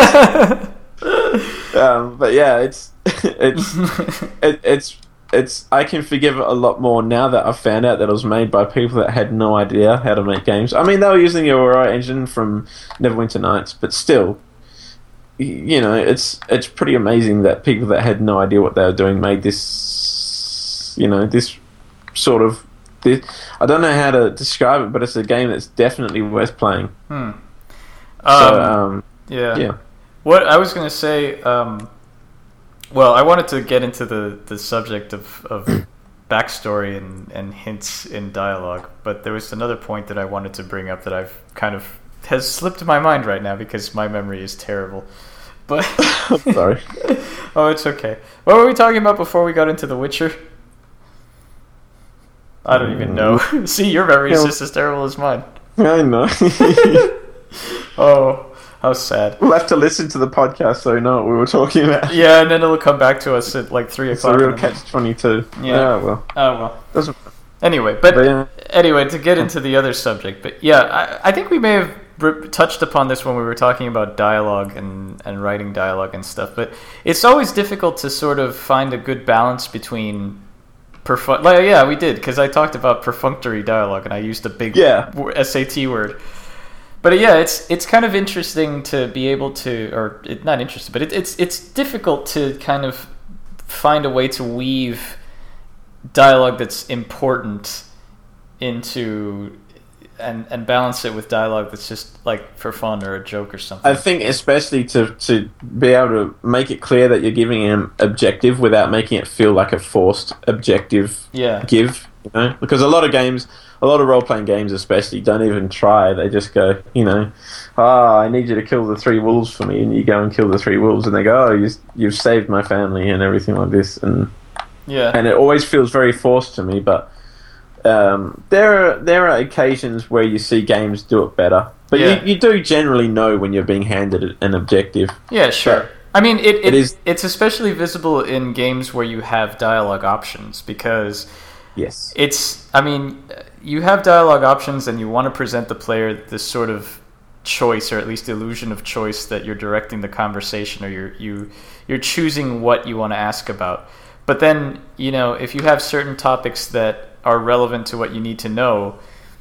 um, but yeah, it's it's it, it's it's. I can forgive it a lot more now that I've found out that it was made by people that had no idea how to make games. I mean, they were using the Aurora engine from Neverwinter Nights, but still, y- you know, it's it's pretty amazing that people that had no idea what they were doing made this. You know, this sort of. This, I don't know how to describe it, but it's a game that's definitely worth playing. Hmm. So, Um, um, yeah. yeah. What I was going to say, um, well, I wanted to get into the, the subject of, of backstory and, and hints in dialogue, but there was another point that I wanted to bring up that I've kind of has slipped my mind right now because my memory is terrible. But Sorry. oh, it's okay. What were we talking about before we got into The Witcher? I don't even know. See, your memory is Yeah. just as terrible as mine. I know. Oh, how sad. We'll have to listen to the podcast so we know what we were talking about. Yeah, and then it'll come back to us at like three It's a o'clock. real in the morning. catch twenty-two. Yeah. Oh, well. Oh well. Doesn't Anyway, but, But, yeah. anyway, to get into the other subject, but yeah, I, I think we may have r- touched upon this when we were talking about dialogue and, and writing dialogue and stuff. But it's always difficult to sort of find a good balance between perfu- like yeah, we did because I talked about perfunctory dialogue and I used a big Yeah. w- S A T word. But yeah, it's it's kind of interesting to be able to, or it, not interesting, but it, it's it's difficult to kind of find a way to weave dialogue that's important into and and balance it with dialogue that's just like for fun or a joke or something. I think especially to, to be able to make it clear that you're giving an objective without making it feel like a forced objective Yeah. give, you know? Because a lot of games, a lot of role-playing games especially, don't even try. They just go, you know, ah, I need you to kill the three wolves for me, and you go and kill the three wolves, and they go, oh, you, you've saved my family, and everything like this, and Yeah. and it always feels very forced to me, but um, there are there are occasions where you see games do it better. But Yeah. you, you do generally know when you're being handed an objective. Yeah, sure. But I mean, it, it, it is- it's especially visible in games where you have dialogue options because Yes. it's, I mean, you have dialogue options and you want to present the player this sort of choice, or at least illusion of choice, that you're directing the conversation or you're, you, you're choosing what you want to ask about. But then, you know, if you have certain topics that are relevant to what you need to know,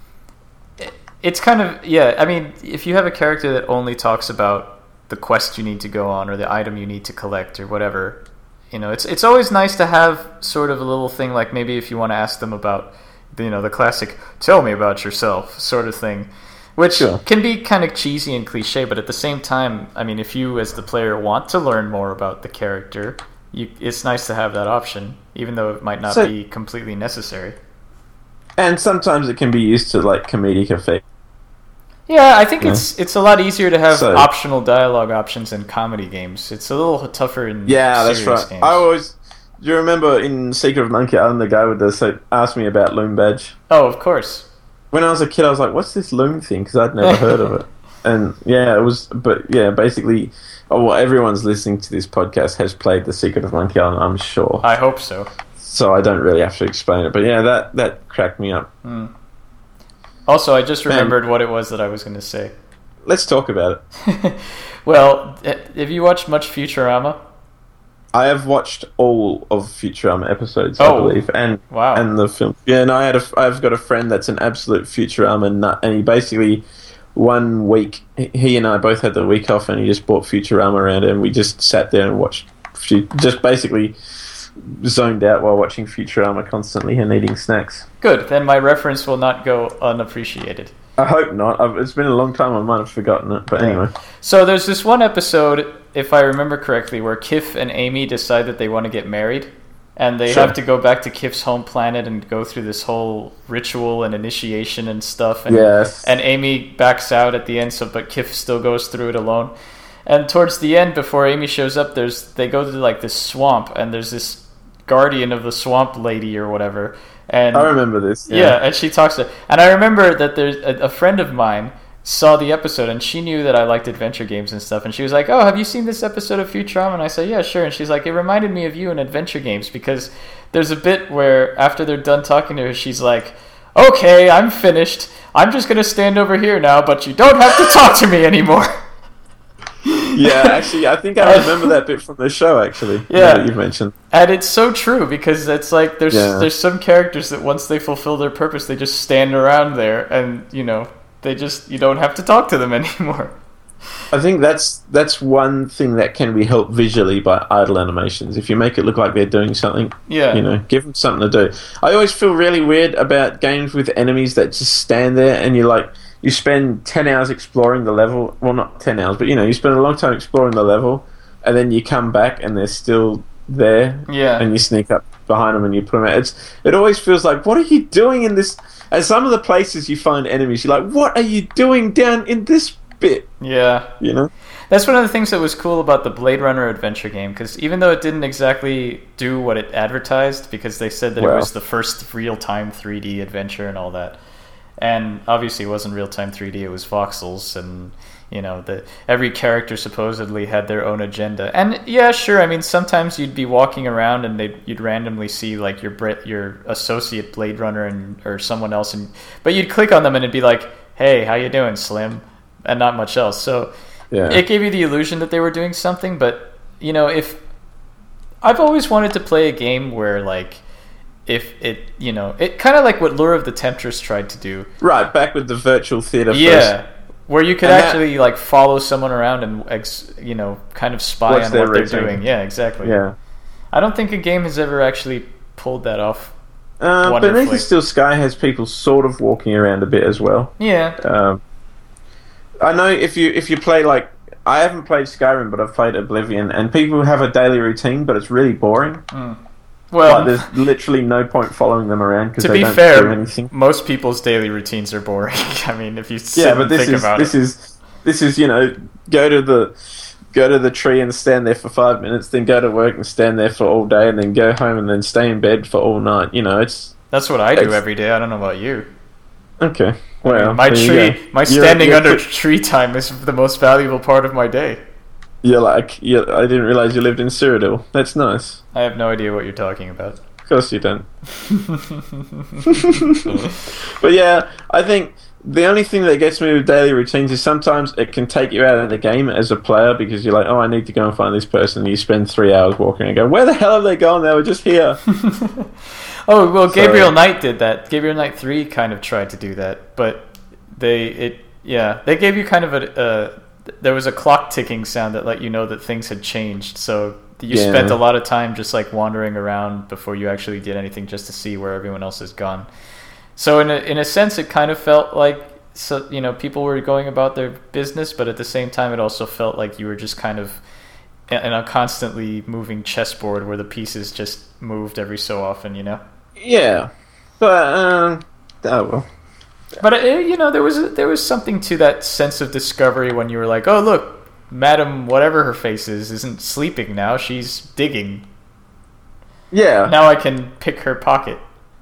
it's kind of, yeah, I mean, if you have a character that only talks about the quest you need to go on or the item you need to collect or whatever, you know, it's it's always nice to have sort of a little thing, like maybe if you want to ask them about, you know, the classic "tell me about yourself" sort of thing, which Sure. can be kind of cheesy and cliche, but at the same time, I mean, if you as the player want to learn more about the character, you, it's nice to have that option, even though it might not So- be completely necessary. And sometimes it can be used to like comedic effect. Yeah, I think Yeah. it's it's a lot easier to have So- optional dialogue options in comedy games. It's a little tougher in Yeah, that's serious right. games. I always. Do you remember in Secret of Monkey Island, the guy with the so asked me about Loom Badge? Oh, of course. When I was a kid, I was like, "What's this Loom thing?" Because I'd never heard of it. And yeah, it was. But yeah, basically, oh, well, everyone's listening to this podcast has played the Secret of Monkey Island, I'm sure. I hope so. So I don't really have to explain it. But yeah, that that cracked me up. Also, I just Man. remembered what it was that I was going to say. Let's talk about it. Well, eh, have you watched much Futurama? I have watched all of Futurama episodes, Oh. I believe, and Wow. and the film. Yeah, and I had a, I've got a friend that's an absolute Futurama nut, and he basically one week he- he and I both had the week off, and he just bought Futurama around, and we just sat there and watched, Fu- just basically zoned out while watching Futurama constantly and eating snacks. Good. Then my reference will not go unappreciated. I hope not. I've, it's been a long time. I might have forgotten it, but anyway. So there's this one episode, if I remember correctly, where Kif and Amy decide that they want to get married, and they Sure. have to go back to Kif's home planet and go through this whole ritual and initiation and stuff. And, Yes. and Amy backs out at the end, so but Kif still goes through it alone. And towards the end, before Amy shows up, there's they go to like this swamp, and there's this guardian of the swamp lady or whatever. And I remember this. Yeah, yeah and she talks to, and I remember that there's a, a friend of mine saw the episode and she knew that I liked adventure games and stuff, and she was like, "Oh, have you seen this episode of Futurama?" And I said, "Yeah, sure." And she's like, "It reminded me of you in adventure games," because there's a bit where after they're done talking to her, she's like, "Okay, I'm finished. I'm just gonna stand over here now, but you don't have to talk to me anymore." Yeah, actually, I think I remember that bit from the show. Actually, yeah, that you mentioned, and it's so true because it's like there's yeah. there's some characters that once they fulfill their purpose, they just stand around there, and you know they just you don't have to talk to them anymore. I think that's that's one thing that can be helped visually by idle animations. If you make it look like they're doing something, yeah, you know, give them something to do. I always feel really weird about games with enemies that just stand there and you like. You spend ten hours exploring the level. Well, not ten hours, but you know, you spend a long time exploring the level, and then you come back and they're still there. Yeah. And you sneak up behind them and you put them out. It's, it always feels like, what are you doing in this? At some of the places you find enemies, you're like, what are you doing down in this bit? Yeah. You know? That's one of the things that was cool about the Blade Runner adventure game, because even though it didn't exactly do what it advertised, because they said that well, it was the first real-time three D adventure and all that. And obviously it wasn't real-time three D, it was voxels, and you know, the every character supposedly had their own agenda. And yeah, sure, I mean, sometimes you'd be walking around and they'd, you'd randomly see like your your associate Blade Runner and or someone else, and but you'd click on them and it'd be like, "Hey, how you doing, Slim?" and not much else. So yeah. It gave you the illusion that they were doing something, but you know, if I've always wanted to play a game where like if it, you know, it kind of like what Lure of the Temptress tried to do. Right, back with the virtual theater yeah, first. Where you could and actually that, like follow someone around and, ex, you know, kind of spy on what they're doing. Yeah, exactly. Yeah. I don't think a game has ever actually pulled that off. Uh, Beneath the Steel Sky has people sort of walking around a bit as well. Yeah. Um, I know if you if you play like I haven't played Skyrim, but I've played Oblivion, and people have a daily routine, but it's really boring. Mm. Well, like, there's literally no point following them around because they be don't fair, do anything. Most people's daily routines are boring. I mean, if you sit yeah, but and this think is about this it. is this is you know go to the go to the tree and stand there for five minutes, then go to work and stand there for all day, and then go home and then stay in bed for all night. You know, it's that's what I do every day. I don't know about you. Okay, well, I mean, my tree, my standing you're, you're under tree time is the most valuable part of my day. You're like, you're, I didn't realize you lived in Cyrodiil. That's nice. I have no idea what you're talking about. Of course you don't. But yeah, I think the only thing that gets me with daily routines is sometimes it can take you out of the game as a player because you're like, oh, I need to go and find this person. And you spend three hours walking and go, where the hell have they gone? They were just here. Oh, well, Gabriel so, Knight did that. Gabriel Knight three kind of tried to do that, but they, it, yeah, they gave you kind of a, uh, there was a clock ticking sound that let you know that things had changed. So you yeah. spent a lot of time just like wandering around before you actually did anything just to see where everyone else has gone. So in a, in a sense, it kind of felt like, so, you know, people were going about their business, but at the same time, it also felt like you were just kind of in a constantly moving chessboard where the pieces just moved every so often, you know? Yeah. But, um, oh well. But, uh, you know, there was a, there was something to that sense of discovery when you were like, oh, look, Madam whatever her face is isn't sleeping now, she's digging. Yeah. Now I can pick her pocket.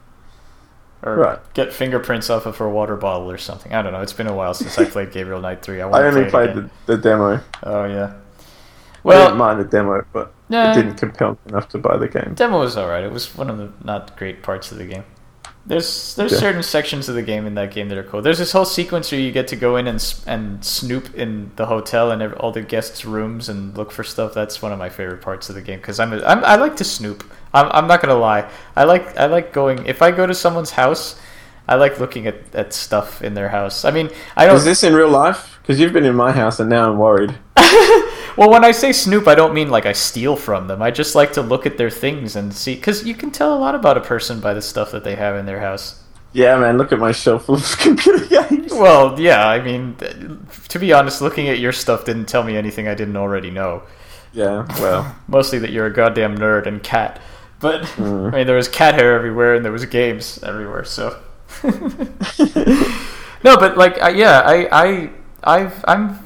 Or right. get fingerprints off of her water bottle or something. I don't know. It's been a while since I played Gabriel Knight three. I, I only play played the, the demo. Oh, yeah. Well, I didn't mind the demo, but nah, it didn't compel me enough to buy the game. Demo was alright. It was one of the not great parts of the game. There's there's yeah. certain sections of the game in that game that are cool. There's this whole sequence where you get to go in and and snoop in the hotel and every, all the guests' rooms and look for stuff. That's one of my favorite parts of the game because I'm, a, I'm I like to snoop. I'm I'm not gonna lie. I like I like going if I go to someone's house. I like looking at, at stuff in their house. I mean, I don't. Is this in real life? Because you've been in my house and now I'm worried. Well, when I say snoop, I don't mean like I steal from them. I just like to look at their things and see, because you can tell a lot about a person by the stuff that they have in their house. Yeah, man, look at my shelf full of computer games. Well, yeah, I mean, to be honest, looking at your stuff didn't tell me anything I didn't already know. Yeah, well. Mostly that you're a goddamn nerd and cat. But, mm. I mean, there was cat hair everywhere and there was games everywhere, so... No, but, like, I, yeah, I, I, I've, I'm...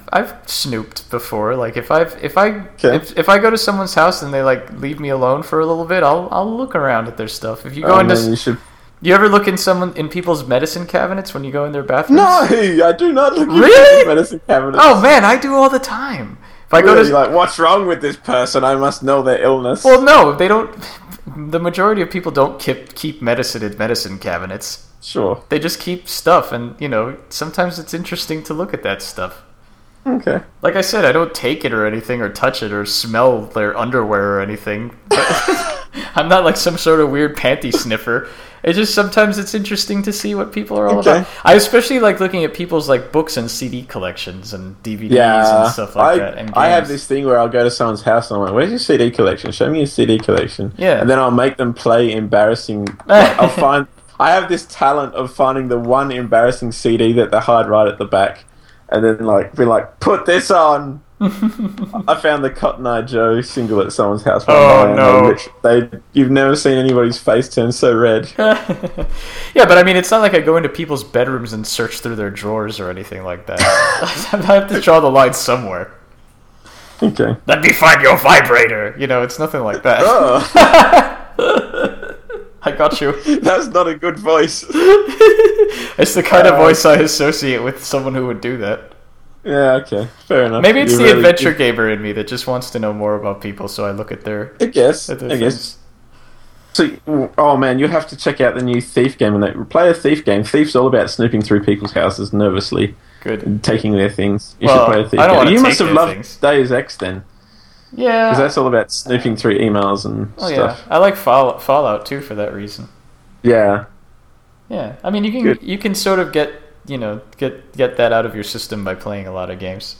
I've snooped before. Like if I've if I Okay. if, if I go to someone's house and they like leave me alone for a little bit, I'll I'll look around at their stuff. If you go Oh, into man, you should. you ever look in someone in people's medicine cabinets when you go in their bathrooms? No, I do not look Really? at medicine cabinets. Oh man, I do all the time. If I go Really? to Like, what's wrong with this person? I must know their illness. well, no, they don't. The majority of people don't keep keep medicine in medicine cabinets. Sure. They just keep stuff, and you know, sometimes it's interesting to look at that stuff. Okay. Like I said, I don't take it or anything, or touch it, or smell their underwear or anything. But I'm not like some sort of weird panty sniffer. It's just sometimes it's interesting to see what people are all Okay. about. I especially like looking at people's like books and C D collections and D V Ds Yeah. and stuff like I, that. And I have games. this thing where I'll go to someone's house and I'm like, where's your C D collection? Show me your C D collection. Yeah. And then I'll make them play embarrassing. Like, I'll find. I have this talent of finding the one embarrassing C D that they hide right at the back, and then like be like, put this on. I found the Cotton Eye Joe single at someone's house. one Oh, day, and no. They, lit- they, you've never seen anybody's face turn so red. Yeah, but I mean, it's not like I go into people's bedrooms and search through their drawers or anything like that. I have to draw the line somewhere. Okay. Let me find your vibrator. You know, it's nothing like that. Oh, I got you. that's not a good voice. It's the kind of Uh, voice I associate with someone who would do that. Yeah. Okay. Fair enough. Maybe it's You the really- adventure gamer in me that just wants to know more about people, so I look at their. I guess. at their I guess. things. So, oh man, you have to check out the new Thief game. When they play a Thief game, Thief's all about snooping through people's houses nervously Good. and taking their things. You Well, should play a Thief I don't game. wanna You take must have their loved things. Deus Ex then, because Yeah. that's all about snooping through emails and Oh yeah. stuff. I like Fallout, Fallout too for that reason. Yeah. Yeah. I mean, you can Good. you can sort of get you know get get that out of your system by playing a lot of games.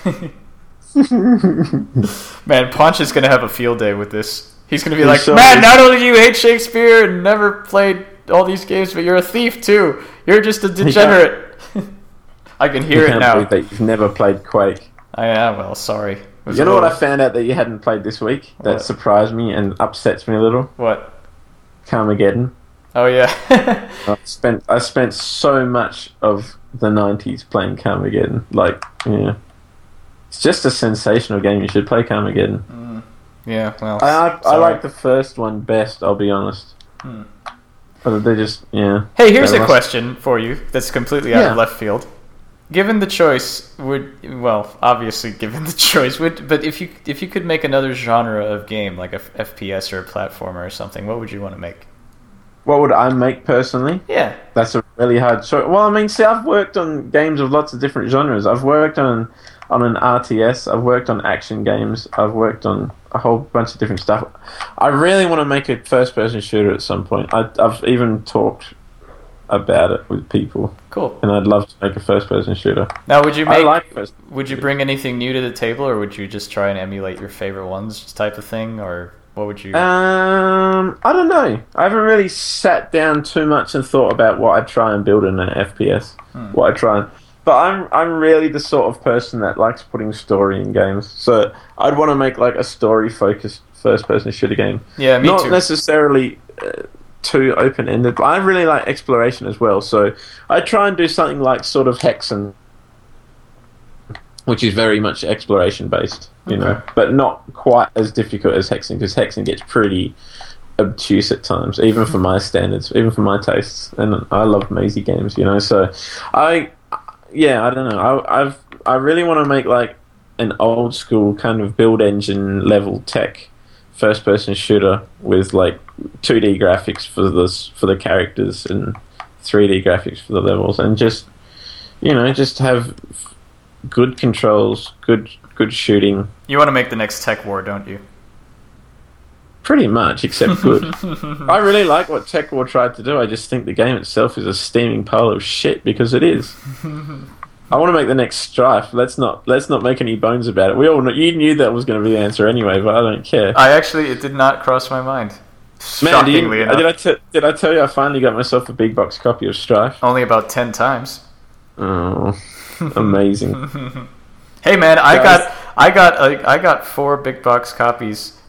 Man, Ponch is gonna have a field day with this. He's gonna be He like, so man, is." not only do you hate Shakespeare and never played all these games, but you're a thief too. You're just a degenerate. I can hear You it can't now. believe that you've never played Quake. I am. Well, sorry. It was You a know what I little- found out that you hadn't played this week? That What? surprised me and upsets me a little. What? Carmageddon. Oh yeah. I spent I spent so much of the nineties playing Carmageddon. Like, yeah. It's just a sensational game. You should play Carmageddon. Yeah. Well. I, I, I sorry. like the first one best, I'll be honest. Hmm. But they just, yeah. Hey, here's They a must- question for you that's completely out Yeah. of left field. Given the choice, would well, obviously given the choice, would but if you if you could make another genre of game like a f- F P S or a platformer or something, what would you want to make? What would I make personally? Yeah. That's a really hard choice. Well, I mean, see, I've worked on games of lots of different genres. I've worked on on an R T S. I've worked on action games. I've worked on a whole bunch of different stuff. I really want to make a first-person shooter at some point. I, I've even talked about it with people, Cool. and I'd love to make a first-person shooter. Now, would you I make like first. would you bring anything new to the table, or would you just try and emulate your favorite ones type of thing, or what would you? Um, I don't know. I haven't really sat down too much and thought about what I'd try and build in an F P S. Hmm. What I try and, but I'm I'm really the sort of person that likes putting story in games. So I'd want to make like a story focused first person shooter game. yeah, me Not too. necessarily uh, too open ended. I really like exploration as well. So I try and do something like sort of Hexen, which is very much exploration based, you know, Okay. but not quite as difficult as Hexen, because Hexen gets pretty obtuse at times, even for my standards, even for my tastes. And I love mazy games, you know. So I, yeah, I don't know. I, I've I really want to make like an old school kind of build engine level tech first person shooter with like two D graphics for the for the characters and three D graphics for the levels, and just, you know, just have good controls, good good shooting, You want to make the next Tech War, don't you? pretty much, except good. I really like what Tech War tried to do. I just think the game itself is a steaming pile of shit, because it is. I want to make the next Strife. Let's not let's not make any bones about it. We all know, you knew that was going to be the answer anyway, but I don't care. I actually, it did not cross my mind. Man, do you, Shockingly enough. did I t- did I tell you I finally got myself a big box copy of Strife? Only about ten times. Oh, amazing! Hey man, I Guys. got I got like I got four big box copies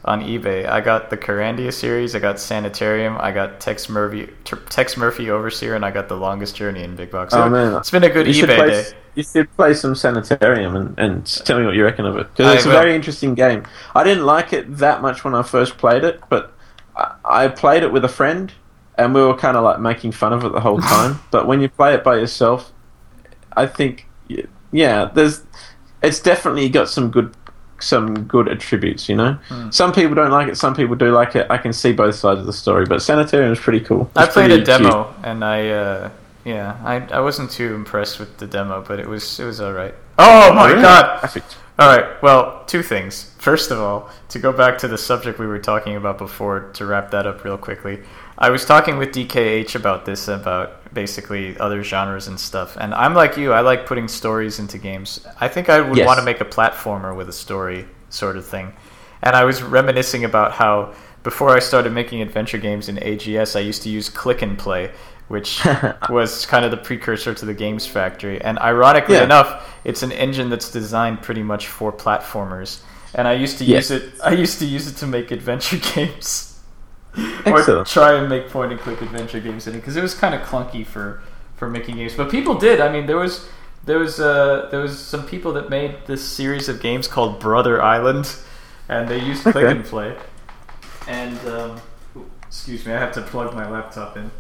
on eBay. I got the Carandia series, I got Sanitarium, I got Tex Murphy, Tex Murphy Overseer, and I got The Longest Journey in big box. So oh man, it's been a good you eBay play, day. You should play some Sanitarium and, and tell me what you reckon of it, because it's I a will. very interesting game. I didn't like it that much when I first played it, but I, I played it with a friend, and we were kind of like making fun of it the whole time. But when you play it by yourself, I think, yeah, there's, it's definitely got some good. some good attributes, you know. Hmm. Some people don't like it, some people do like it. I can see both sides of the story, but Sanitarium is pretty cool. It's I played a demo, cute. and I, uh, yeah, I I wasn't too impressed with the demo, but it was it was all right. Oh my really? god! Perfect. All right, well, two things. First of all, to go back to the subject we were talking about before, to wrap that up real quickly, I was talking with D K H about this, about basically other genres and stuff, and I'm like you, I like putting stories into games. I think I would yes. want to make a platformer with a story sort of thing. And I was reminiscing about how before I started making adventure games in A G S, I used to use Click and Play, which was kind of the precursor to the Games Factory. And ironically yeah. enough, it's an engine that's designed pretty much for platformers. And I used to yes. use it. I used to use it to make adventure games, Excellent. or try and make point and click adventure games in it, because it was kind of clunky for, for making games. But people did. I mean, there was there was uh, there was some people that made this series of games called Brother Island, and they used Click okay. and Play. And um, excuse me, I have to plug my laptop in.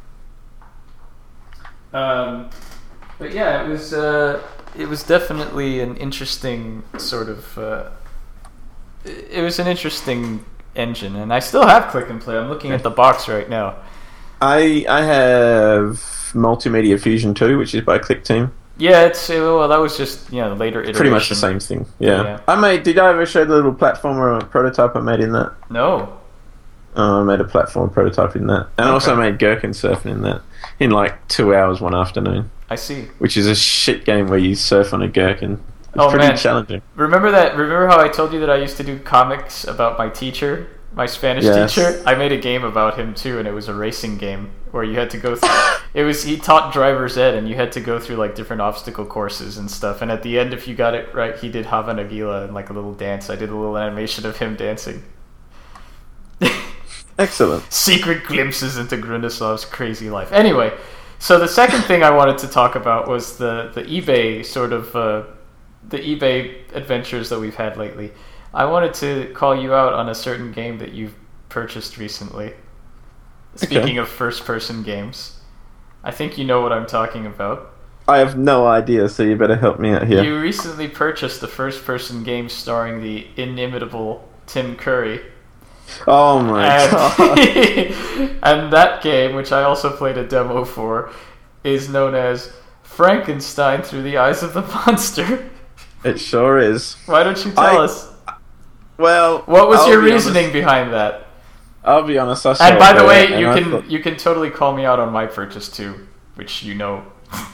Um, but yeah, it was uh, it was definitely an interesting sort of. Uh, it was an interesting engine, and I still have Click and Play. I'm looking at the box right now. I I have Multimedia Fusion two, which is by Click Team. Yeah, it's well, that was just you know later iteration. Pretty much the same thing. Yeah. yeah. I made. Did I ever show the little platformer prototype I made in that? No. Oh, I made a platform prototype in that, and okay. I also made Gherkin Surfing in that in like two hours one afternoon. I see. Which is a shit game where you surf on a gherkin. It's oh, pretty man. challenging. Remember that? Remember how I told you that I used to do comics about my teacher, my Spanish yes. teacher? I made a game about him too, and it was a racing game where you had to go through. It was he taught driver's ed, and you had to go through like different obstacle courses and stuff. And at the end, if you got it right, he did Hava Nagila and like a little dance. I did a little animation of him dancing. Excellent. Secret glimpses into Grundislav's crazy life. Anyway, so the second thing I wanted to talk about was the, the eBay sort of uh, the eBay adventures that we've had lately. I wanted to call you out on a certain game that you've purchased recently. Speaking okay. of first-person games, I think you know what I'm talking about. I have no idea, so you better help me out here. You recently purchased a first-person game starring the inimitable Tim Curry. Oh my and, god. And that game, which I also played a demo for, is known as Frankenstein Through the Eyes of the Monster. It sure is. Why don't you tell I, us? Well, what was I'll your be reasoning honest. behind that? I'll be honest, I saw And by it the there, way, and you I can thought- you can totally call me out on my purchase too, which you know.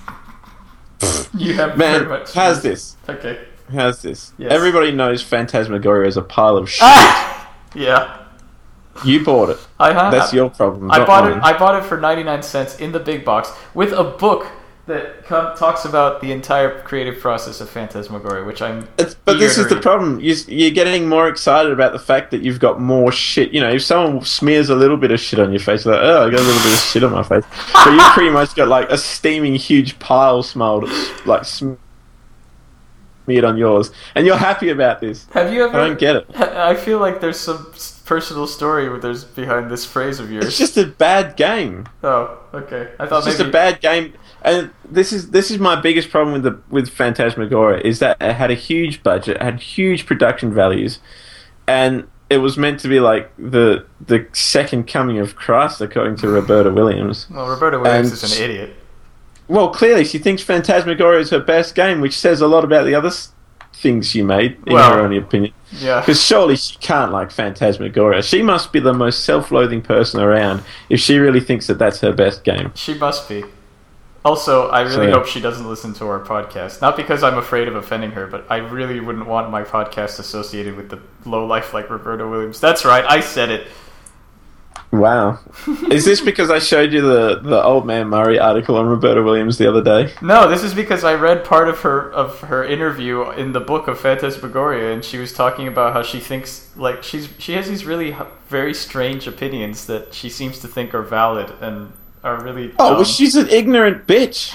You have Man, very much. how's this? Okay. How's this? Yes. Everybody knows Phantasmagoria is a pile of shit. Ah! Yeah. You bought it. I have. That's your problem. I not bought mine. it. I bought it for ninety-nine cents in the big box with a book that com- talks about the entire creative process of Phantasmagoria, which I'm. It's, but eager this to is the read. problem. You, you're getting more excited about the fact that you've got more shit. You know, if someone smears a little bit of shit on your face, you're like, oh, I got a little bit of shit on my face. But you pretty much got like a steaming huge pile smelled, like smeared on yours, and you're happy about this. Have you ever? I don't get it. I feel like there's some s- personal story where there's behind this phrase of yours. It's just a bad game. Oh, okay. I thought It's just maybe a bad game, and this is this is my biggest problem with the with Phantasmagoria is that it had a huge budget, it had huge production values, and it was meant to be like the the second coming of Christ, according to Roberta Williams. Well, Roberta Williams And- is an idiot. Well, clearly she thinks Phantasmagoria is her best game, which says a lot about the other s- things she made, in Well, her own opinion. Yeah. Because surely she can't like Phantasmagoria. She must be the most self-loathing person around if she really thinks that that's her best game. She must be. Also, I really So, yeah. hope she doesn't listen to our podcast. Not because I'm afraid of offending her, but I really wouldn't want my podcast associated with the low life like Roberta Williams. That's right, I said it. Wow. Is this because I showed you the, the Old Man Murray article on Roberta Williams the other day? No, this is because I read part of her of her interview in the book of Phantasmagoria, and she was talking about how she thinks, like, she's she has these really h- very strange opinions that she seems to think are valid and are really Oh, dumb. well, she's an ignorant bitch.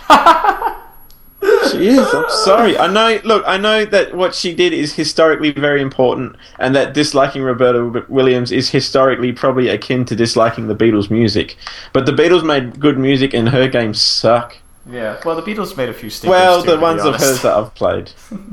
She is. I'm sorry. I know. Look, I know that what she did is historically very important, and that disliking Roberta Williams is historically probably akin to disliking the Beatles' music. But the Beatles made good music, and her games suck. Yeah. Well, the Beatles made a few stinkers. Well, too, the to ones be of honest. hers that I've played.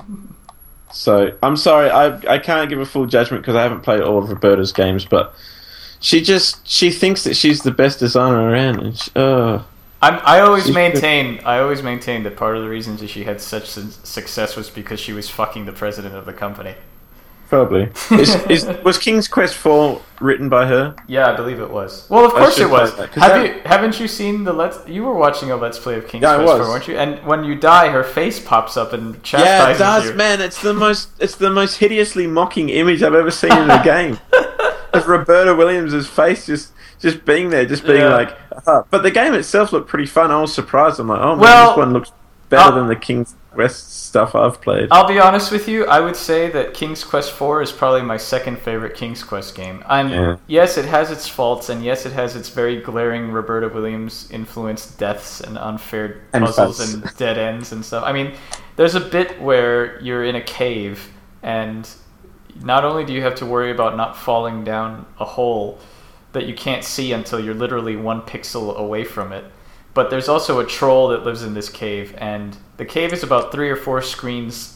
So I'm sorry. I I can't give a full judgment because I haven't played all of Roberta's games, but she just she thinks that she's the best designer around, and she, oh. I'm, I always She's maintain, I always maintain that part of the reasons that she had such su- success was because she was fucking the president of the company. Probably. Is, is, was King's Quest four written by her? Yeah, I believe it was. Well, of I course should it was. play that, 'cause Have that- you haven't you seen the let's? You were watching a let's play of King's Yeah, I Quest was. four, weren't you? And when you die, her face pops up and Yeah, chastises it does, you. man. It's the most it's the most hideously mocking image I've ever seen in a game. Of Roberta Williams' face just just being there, just being Yeah. like, uh, but the game itself looked pretty fun. I was surprised. I'm like, oh man, Well, this one looks better I'll- than the King's Quest stuff I've played. I'll be honest with you. I would say that King's Quest four is probably my second favorite King's Quest game. And Yeah. yes, it has its faults, and yes, it has its very glaring Roberta Williams influenced deaths and unfair And puzzles fails. and dead ends and stuff. I mean, there's a bit where you're in a cave, and not only do you have to worry about not falling down a hole that you can't see until you're literally one pixel away from it, but there's also a troll that lives in this cave, and the cave is about three or four screens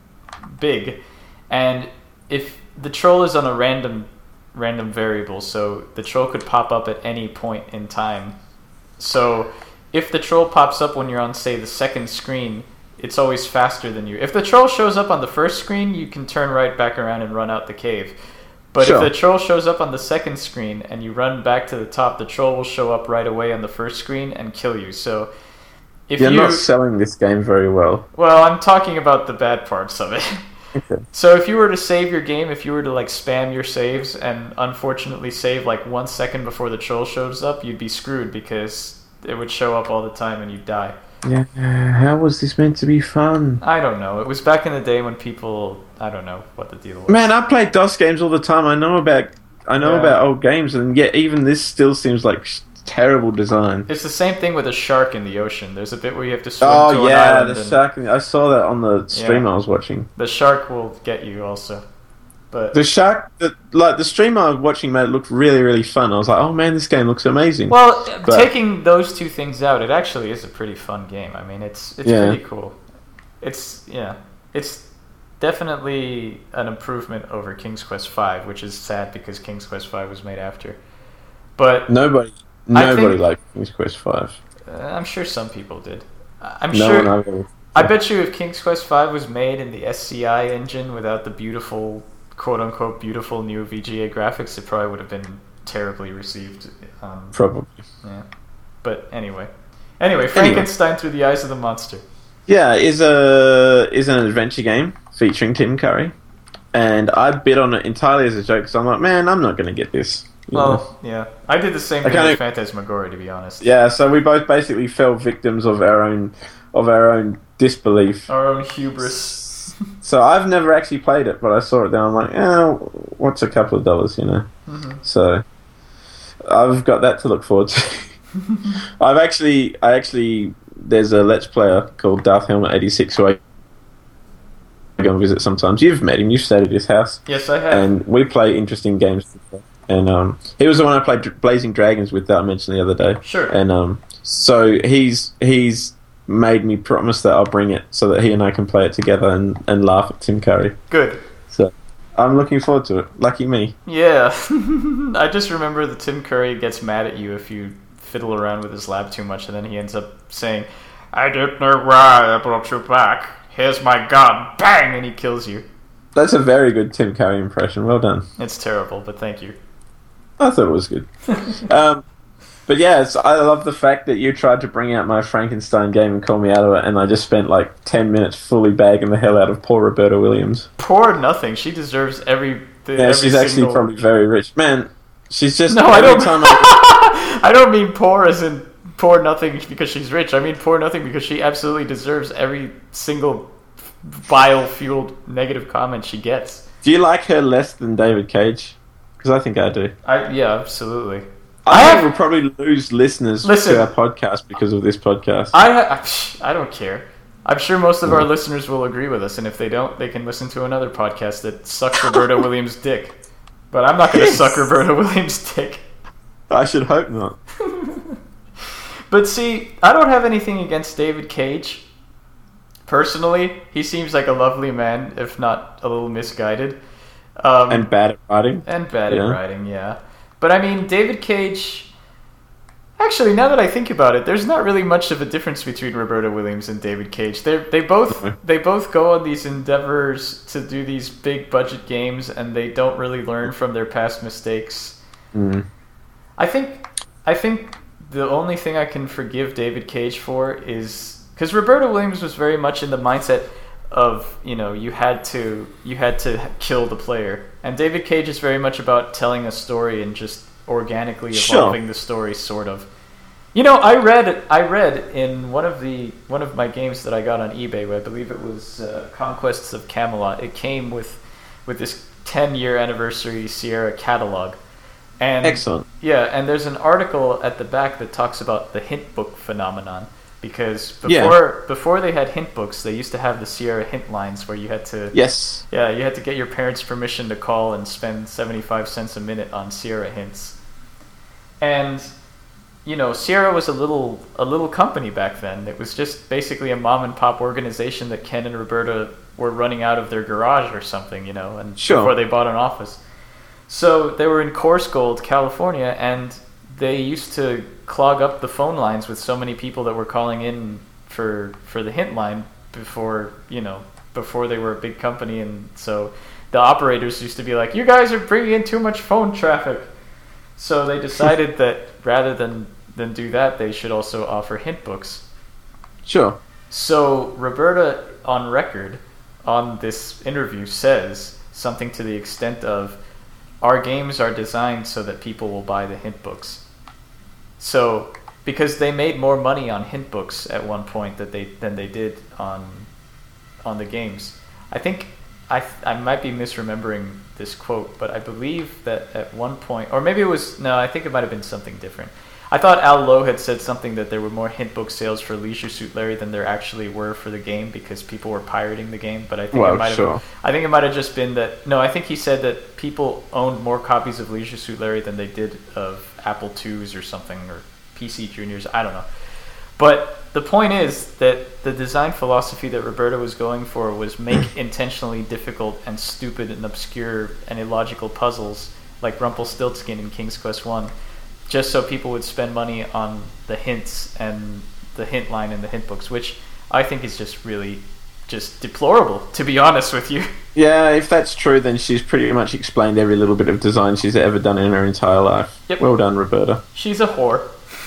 big, and if the troll is on a random random variable, so the troll could pop up at any point in time. So if the troll pops up when you're on, say, the second screen, it's always faster than you. If the troll shows up on the first screen, you can turn right back around and run out the cave. But Sure. if the troll shows up on the second screen and you run back to the top, the troll will show up right away on the first screen and kill you. So if You're you not selling this game very well. well, I'm talking about the bad parts of it. Okay. So if you were to save your game, if you were to like spam your saves and unfortunately save like one second before the troll shows up, you'd be screwed because it would show up all the time and you'd die. Yeah, how was this meant to be fun? I don't know. It was back in the day when people, I don't know what the deal was. Man, I play DOS games all the time. I know about I know Yeah. about old games, and yet even this still seems like sh- terrible design. It's the same thing with a shark in the ocean. There's a bit where you have to swim Oh to an yeah, island the and shark. I saw that on the stream Yeah. I was watching. the shark will get you also. But The shark, the, like the stream I was watching, made it look really, really fun. I was like, oh man, this game looks amazing. well, But- taking those two things out, it actually is a pretty fun game. I mean, it's it's Yeah. pretty cool. It's yeah, it's definitely an improvement over King's Quest five, which is sad because King's Quest five was made after. But nobody, I nobody think- liked King's Quest Five. uh, I'm sure some people did. I- I'm No sure. one I've ever. I bet you if King's Quest five was made in the S C I engine without the beautiful, quote-unquote, beautiful new V G A graphics, it probably would have been terribly received. Um, Probably. yeah. But anyway. Anyway, Frankenstein Through the Eyes of the Monster. Yeah, is a is an adventure game featuring Tim Curry, and I bid on it entirely as a joke because I'm like, man, I'm not going to get this. You know? Well, yeah. I did the same I thing with kinda- Phantasmagoria, to be honest. Yeah, so we both basically fell victims of our own of our own disbelief. Our own hubris. So I've never actually played it, but I saw it there. I'm like, oh, what's a couple of dollars, you know? Mhm. So I've got that to look forward to. I've actually, I actually, there's a Let's Player called Darth Helmet eighty-six who I go and visit sometimes. You've met him. You've stayed at his house, Yes, I have. and we play interesting games. And um, he was the one I played Dr- Blazing Dragons with that I mentioned the other day. Sure. And um, so he's he's made me promise that I'll bring it so that he and I can play it together and, and laugh at Tim Curry. Good. So I'm looking forward to it. Lucky me. Yeah. I just remember that Tim Curry gets mad at you if you fiddle around with his lab too much, and then he ends up saying, I don't know why I brought you back. Here's my gun. Bang! And he kills you. That's a very good Tim Curry impression. Well done. It's terrible, but thank you. I thought it was good. um, but yeah, it's, I love the fact that you tried to bring out my Frankenstein game and call me out of it, and I just spent like ten minutes fully bagging the hell out of poor Roberta Williams. Poor nothing. She deserves every... The, Yeah, every she's actually single- probably very rich. Man, She's just No, I every don't. time I, I don't mean poor as in poor nothing because she's rich. I mean poor nothing because she absolutely deserves every single bile-fueled negative comment she gets. do you like her less than David Cage? Because I think I do. I yeah, absolutely. I, I think have- we'll probably lose listeners Listen. to our podcast because of this podcast. I ha- I don't care. I'm sure most of our listeners will agree with us, and if they don't, they can listen to another podcast that sucks Roberta Williams' dick. But I'm not going to suck Roberta Williams' dick. I should hope not. But see, I don't have anything against David Cage. Personally, he seems like a lovely man, if not a little misguided. Um, And bad at writing. And bad Yeah. at writing, yeah. But I mean, David Cage... Actually, now that I think about it, there's not really much of a difference between Roberta Williams and David Cage. They they both they both go on these endeavors to do these big budget games, and they don't really learn from their past mistakes. Mm. I think I think the only thing I can forgive David Cage for is because Roberta Williams was very much in the mindset of, you know, you had to you had to kill the player, and David Cage is very much about telling a story and just organically evolving Sure. the story, sort of. You know, I read I read in one of the one of my games that I got on eBay, I believe it was uh, Conquests of Camelot. It came with with this ten year anniversary Sierra catalog. And Excellent. yeah, and there's an article at the back that talks about the hint book phenomenon, because before Yeah. before they had hint books, they used to have the Sierra hint lines where you had to Yes. yeah, you had to get your parents' permission to call and spend seventy-five cents a minute on Sierra hints. And you know, Sierra was a little a little company back then. It was just basically a mom and pop organization that Ken and Roberta were running out of their garage or something, you know, and Sure. before they bought an office. So they were in Coarse Gold, California, and they used to clog up the phone lines with so many people that were calling in for for the hint line before, you know, before they were a big company. And so the operators used to be like, you guys are bringing in too much phone traffic. So they decided that rather than, than do that, they should also offer hint books. Sure. So Roberta, on record, on this interview, says something to the extent of, our games are designed so that people will buy the hint books. So, because they made more money on hint books at one point that they than they did on on the games. I think I I might be misremembering this quote, but I believe that at one point, or maybe it was, no, I think it might have been something different. I thought Al Lowe had said something that there were more hint book sales for Leisure Suit Larry than there actually were for the game because people were pirating the game. But I think Well, it might sure. have. I think it might have just been that. No, I think he said that people owned more copies of Leisure Suit Larry than they did of Apple twos or something, or P C Juniors. I don't know. But the point is that the design philosophy that Roberta was going for was make intentionally difficult and stupid and obscure and illogical puzzles like Rumpelstiltskin in King's Quest One, just so people would spend money on the hints and the hint line in the hint books, which I think is just really just deplorable, to be honest with you. Yeah, if that's true, then she's pretty much explained every little bit of design she's ever done in her entire life. Yep. Well done, Roberta. She's a whore.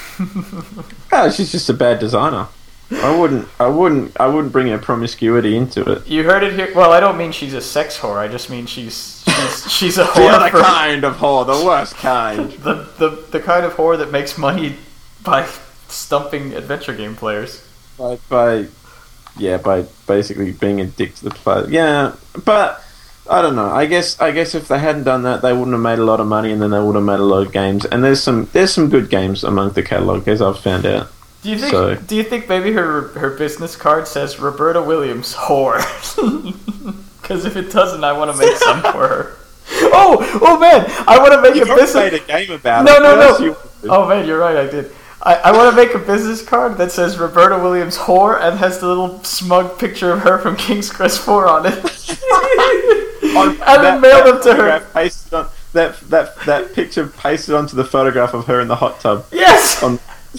Oh, she's just a bad designer. I wouldn't, I wouldn't, I wouldn't bring her promiscuity into it. You heard it here. Well, I don't mean she's a sex whore. I just mean she's she's she's a The whore other for kind of whore, the worst kind. the, the the kind of whore that makes money by stumping adventure game players. by, by, yeah, by basically being a dick to the player. Yeah, but I don't know. I guess, I guess if they hadn't done that, they wouldn't have made a lot of money, and then they would have made a lot of games. And there's some, there's some good games among the catalog, as I've found out. Do you think? So- Do you think maybe her her business card says Roberta Williams whore? Because if it doesn't, I want to make some for her. Oh, oh man, I want to make You've a already business. made a game about No, it. no, What no. else you want to do? Oh man, you're right. I did. I, I want to make a business card that says Roberta Williams whore and has the little smug picture of her from King's Quest Four on it. On and that- then mail that them to her. photograph Pasted on, that that that picture pasted onto the photograph of her in the hot tub. Yes. On,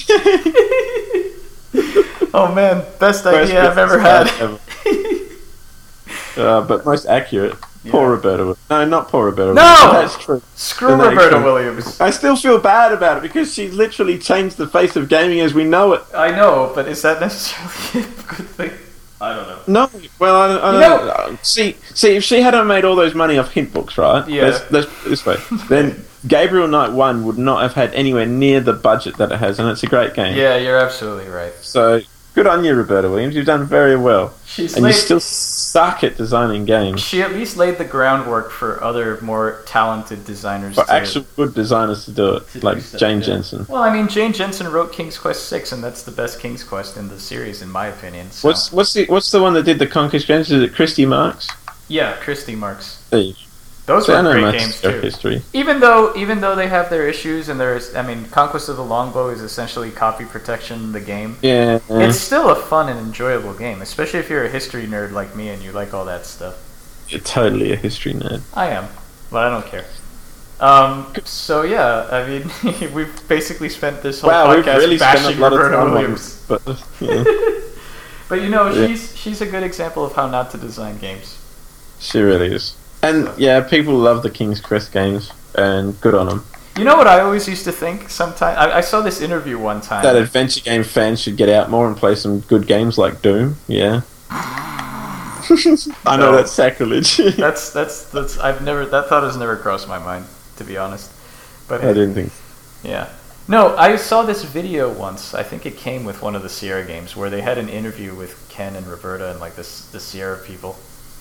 Oh man, best First idea I've business ever had. card ever. Uh, but most accurate. Poor Yeah. Roberta. No, not poor Roberta. No! That's true. Screw The next Roberta one. Williams. I still feel bad about it because she literally changed the face of gaming as we know it. I know, but is that necessarily a good thing? I don't know. No, well, I don't, I You don't know- know. See, see, if she hadn't made all those money off hint books, right? Yeah. Let's, let's put it this way. Then, Gabriel Knight one would not have had anywhere near the budget that it has, and it's a great game. Yeah, you're absolutely right. So, good on you, Roberta Williams. You've done very well. She's and laid, you still suck at designing games. She at least laid the groundwork for other more talented designers. For to, actual good designers to do it, to like do stuff, Jane yeah. Jensen. Well, I mean, Jane Jensen wrote King's Quest six, and that's the best King's Quest in the series, in my opinion. So. What's what's the what's the one that did the Conquest games? Is it Christy Marks? Yeah, Christy Marks. There you go. Those So I were know great much games of too. history. Even though, even though they have their issues, and there's, I mean, Conquest of the Longbow is essentially copy protection. The game, Yeah. it's still a fun and enjoyable game, especially if you're a history nerd like me and you like all that stuff. You're totally a history nerd. I am, but I don't care. Um, so yeah, I mean, we've basically spent this whole Wow, we've podcast really spent bashing a lot of Roberta time on Williams. it, but yeah, But you know, Yeah. she's she's a good example of how not to design games. she really is. And yeah, people love the King's Quest games, and good on them. You know what I always used to think sometimes? I, I saw this interview one time. That adventure game fans should get out more and play some good games like Doom. Yeah. I know No. that's sacrilege. That's that's that's I've never that thought has never crossed my mind, to be honest. But I didn't think. yeah. No, I saw this video once. I think it came with one of the Sierra games where they had an interview with Ken and Roberta and like this the Sierra people.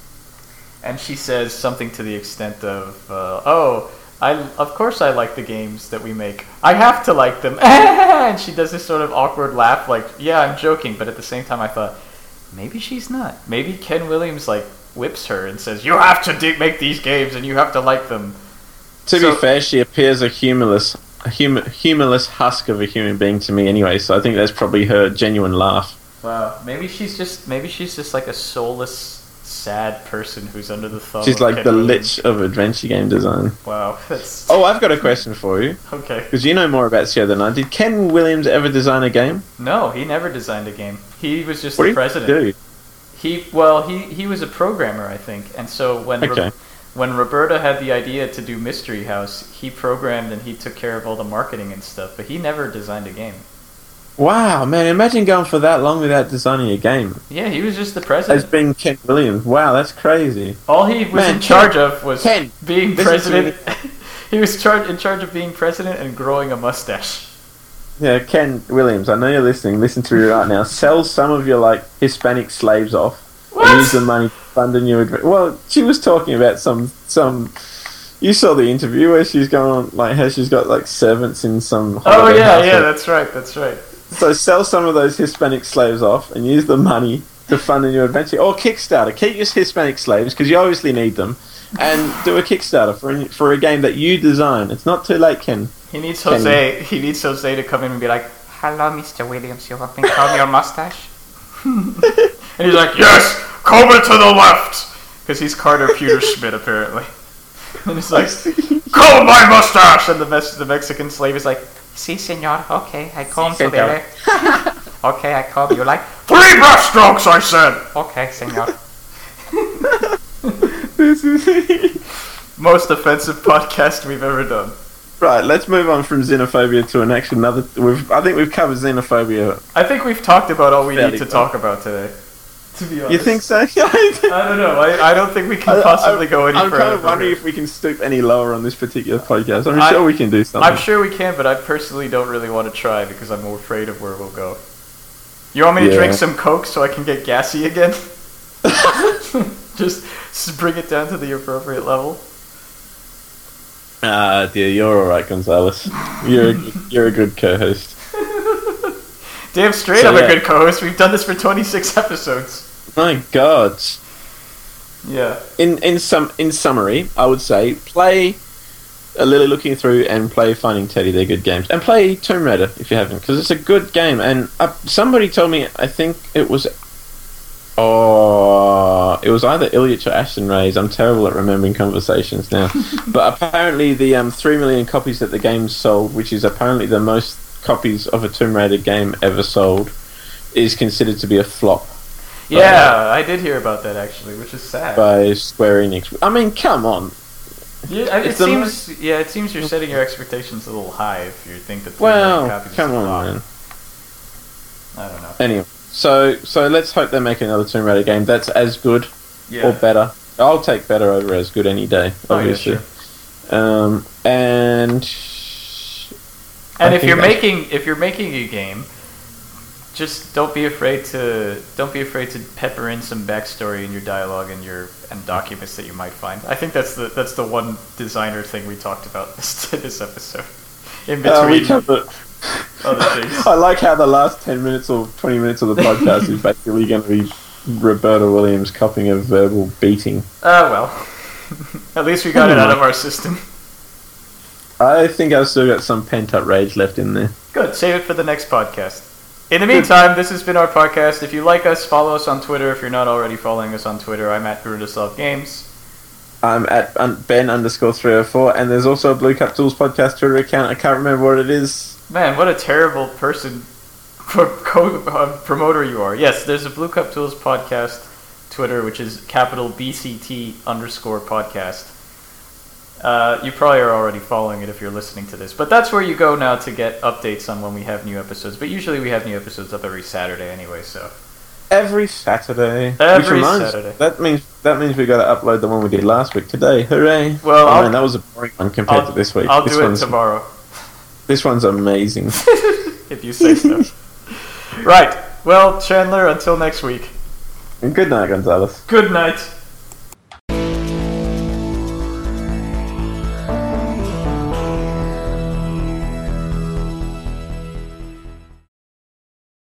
And she says something to the extent of, uh, "Oh, I of course I like the games that we make. I have to like them." And she does this sort of awkward laugh, like, "Yeah, I'm joking," but at the same time, I thought, maybe she's not. Maybe Ken Williams like whips her and says, "You have to de- make these games and you have to like them." To So- be fair, she appears a humorless, a hum- humorless husk of a human being to me anyway. So I think that's probably her genuine laugh. Wow, maybe she's just maybe she's just like a soulless, sad person who's under the thumb. She's of like Ken the Williams. lich of adventure game design. Wow, that's Oh, I've got a question for you. okay. Because you know more about Sierra than I. Did Ken Williams ever design a game? No, he never designed a game. He was just What the did president. he do? He well, he he was a programmer, I think, and so when Ro- Okay. when Roberta had the idea to do Mystery House, he programmed and he took care of all the marketing and stuff, but he never designed a game. Wow, man, imagine going for that long without designing a game. Yeah, he was just the As president. being Ken Williams. Wow, that's crazy. All he was Man, in Ken- charge of was Ken, being listen to president. He was char- in charge of being president and growing a mustache. Yeah, Ken Williams, I know you're listening. Listen to me right now. Sell some of your, like, Hispanic slaves off. What? And use the money to fund a new adventure. Well, she was talking about some... some. You saw the interview where she's going, like, how she's got, like, servants in some... Oh holiday yeah, house. yeah, that's right, that's right. So sell some of those Hispanic slaves off and use the money to fund a new adventure. Or Kickstarter. Keep your Hispanic slaves, because you obviously need them. And do a Kickstarter for a, for a game that you design. It's not too late, Ken. He needs Ken. Jose. He needs Jose to come in and be like, "Hello, Mister Williams. You have been combing your mustache." And he's like, "Yes, comb it to the left," because he's Carter Pewter Schmidt apparently. And he's like, "Comb my mustache," and the Mex- the Mexican slave is like, "Si, senor. Okay, I comb Si, to the senor." left. Okay, I comb. You like Three brush strokes, I said! okay, senor." This is... Most offensive podcast we've ever done. Right, let's move on from xenophobia to an actual another... We've, I think we've covered xenophobia. I think we've talked about all we Fairly need to well. talk about today. To be honest. You think so? I don't know. I, I don't think we can possibly go any I'm further. kind of from wondering here. if we can stoop any lower on this particular podcast. I'm I- sure we can do something. I'm sure we can, but I personally don't really want to try because I'm afraid of where we'll go. You want me to Yeah. drink some Coke so I can get gassy again? Just s- bring it down to the appropriate level. Ah, dear, you're alright, Gonzalez. You're a, you're a good co-host. Damn straight, So, I'm yeah. a good co-host. We've done this for twenty-six episodes. My God. Yeah. In in some in summary, I would say play a little looking through and play Finding Teddy. They're good games, and play Tomb Raider if you haven't, because it's a good game. And uh, somebody told me, I think it was, oh, it was either Ilyich or Ashton Rays. I'm terrible at remembering conversations now, but apparently the um, three million copies that the game sold, which is apparently the most copies of a Tomb Raider game ever sold, is considered to be a flop. Yeah, I did hear about that actually, which is sad. By Square Enix. I mean, come on. Yeah, I- it It's the seems. Yeah, it seems you're setting your expectations a little high if you think that. three Well, million copies is come a on, lot. man. I don't know. Anyway, so so let's hope they make another Tomb Raider game that's as good Yeah. or better. I'll take better over as good any day, Oh, yeah, obviously. sure. Um, and And I if think you're I- making if you're making a game, just don't be afraid to don't be afraid to pepper in some backstory in your dialogue and your and documents that you might find. I think that's the that's the one designer thing we talked about this this episode. In between Uh, we covered. other things. I like how the last ten minutes or twenty minutes of the podcast is basically going to be Roberta Williams copying a verbal beating. Ah, well. At least we got it out of our system. I think I've still got some pent up rage left in there. Good. Save it for the next podcast. In the meantime, this has been our podcast. If you like us, follow us on Twitter. If you're not already following us on Twitter, I'm at Grudislav Games. I'm at un- Ben underscore three oh four, and there's also a Blue Cup Tools podcast Twitter account. I can't remember what it is. Man, what a terrible person, pro- co- uh, promoter you are. Yes, there's a Blue Cup Tools podcast Twitter, which is capital B C T underscore podcast. Uh, you probably are already following it if you're listening to this, but that's where you go now to get updates on when we have new episodes. But usually we have new episodes up every Saturday anyway, so. Every Saturday. Every Which reminds, Saturday. That means that means we got to upload the one we did last week today. Hooray! Well, oh, I'll- man, that was a boring one compared I'll, to this week. I'll this do it one's, tomorrow, This one's amazing. if you say so. Right. Well, Chandler, until next week. Good night, Gonzalez. Good night.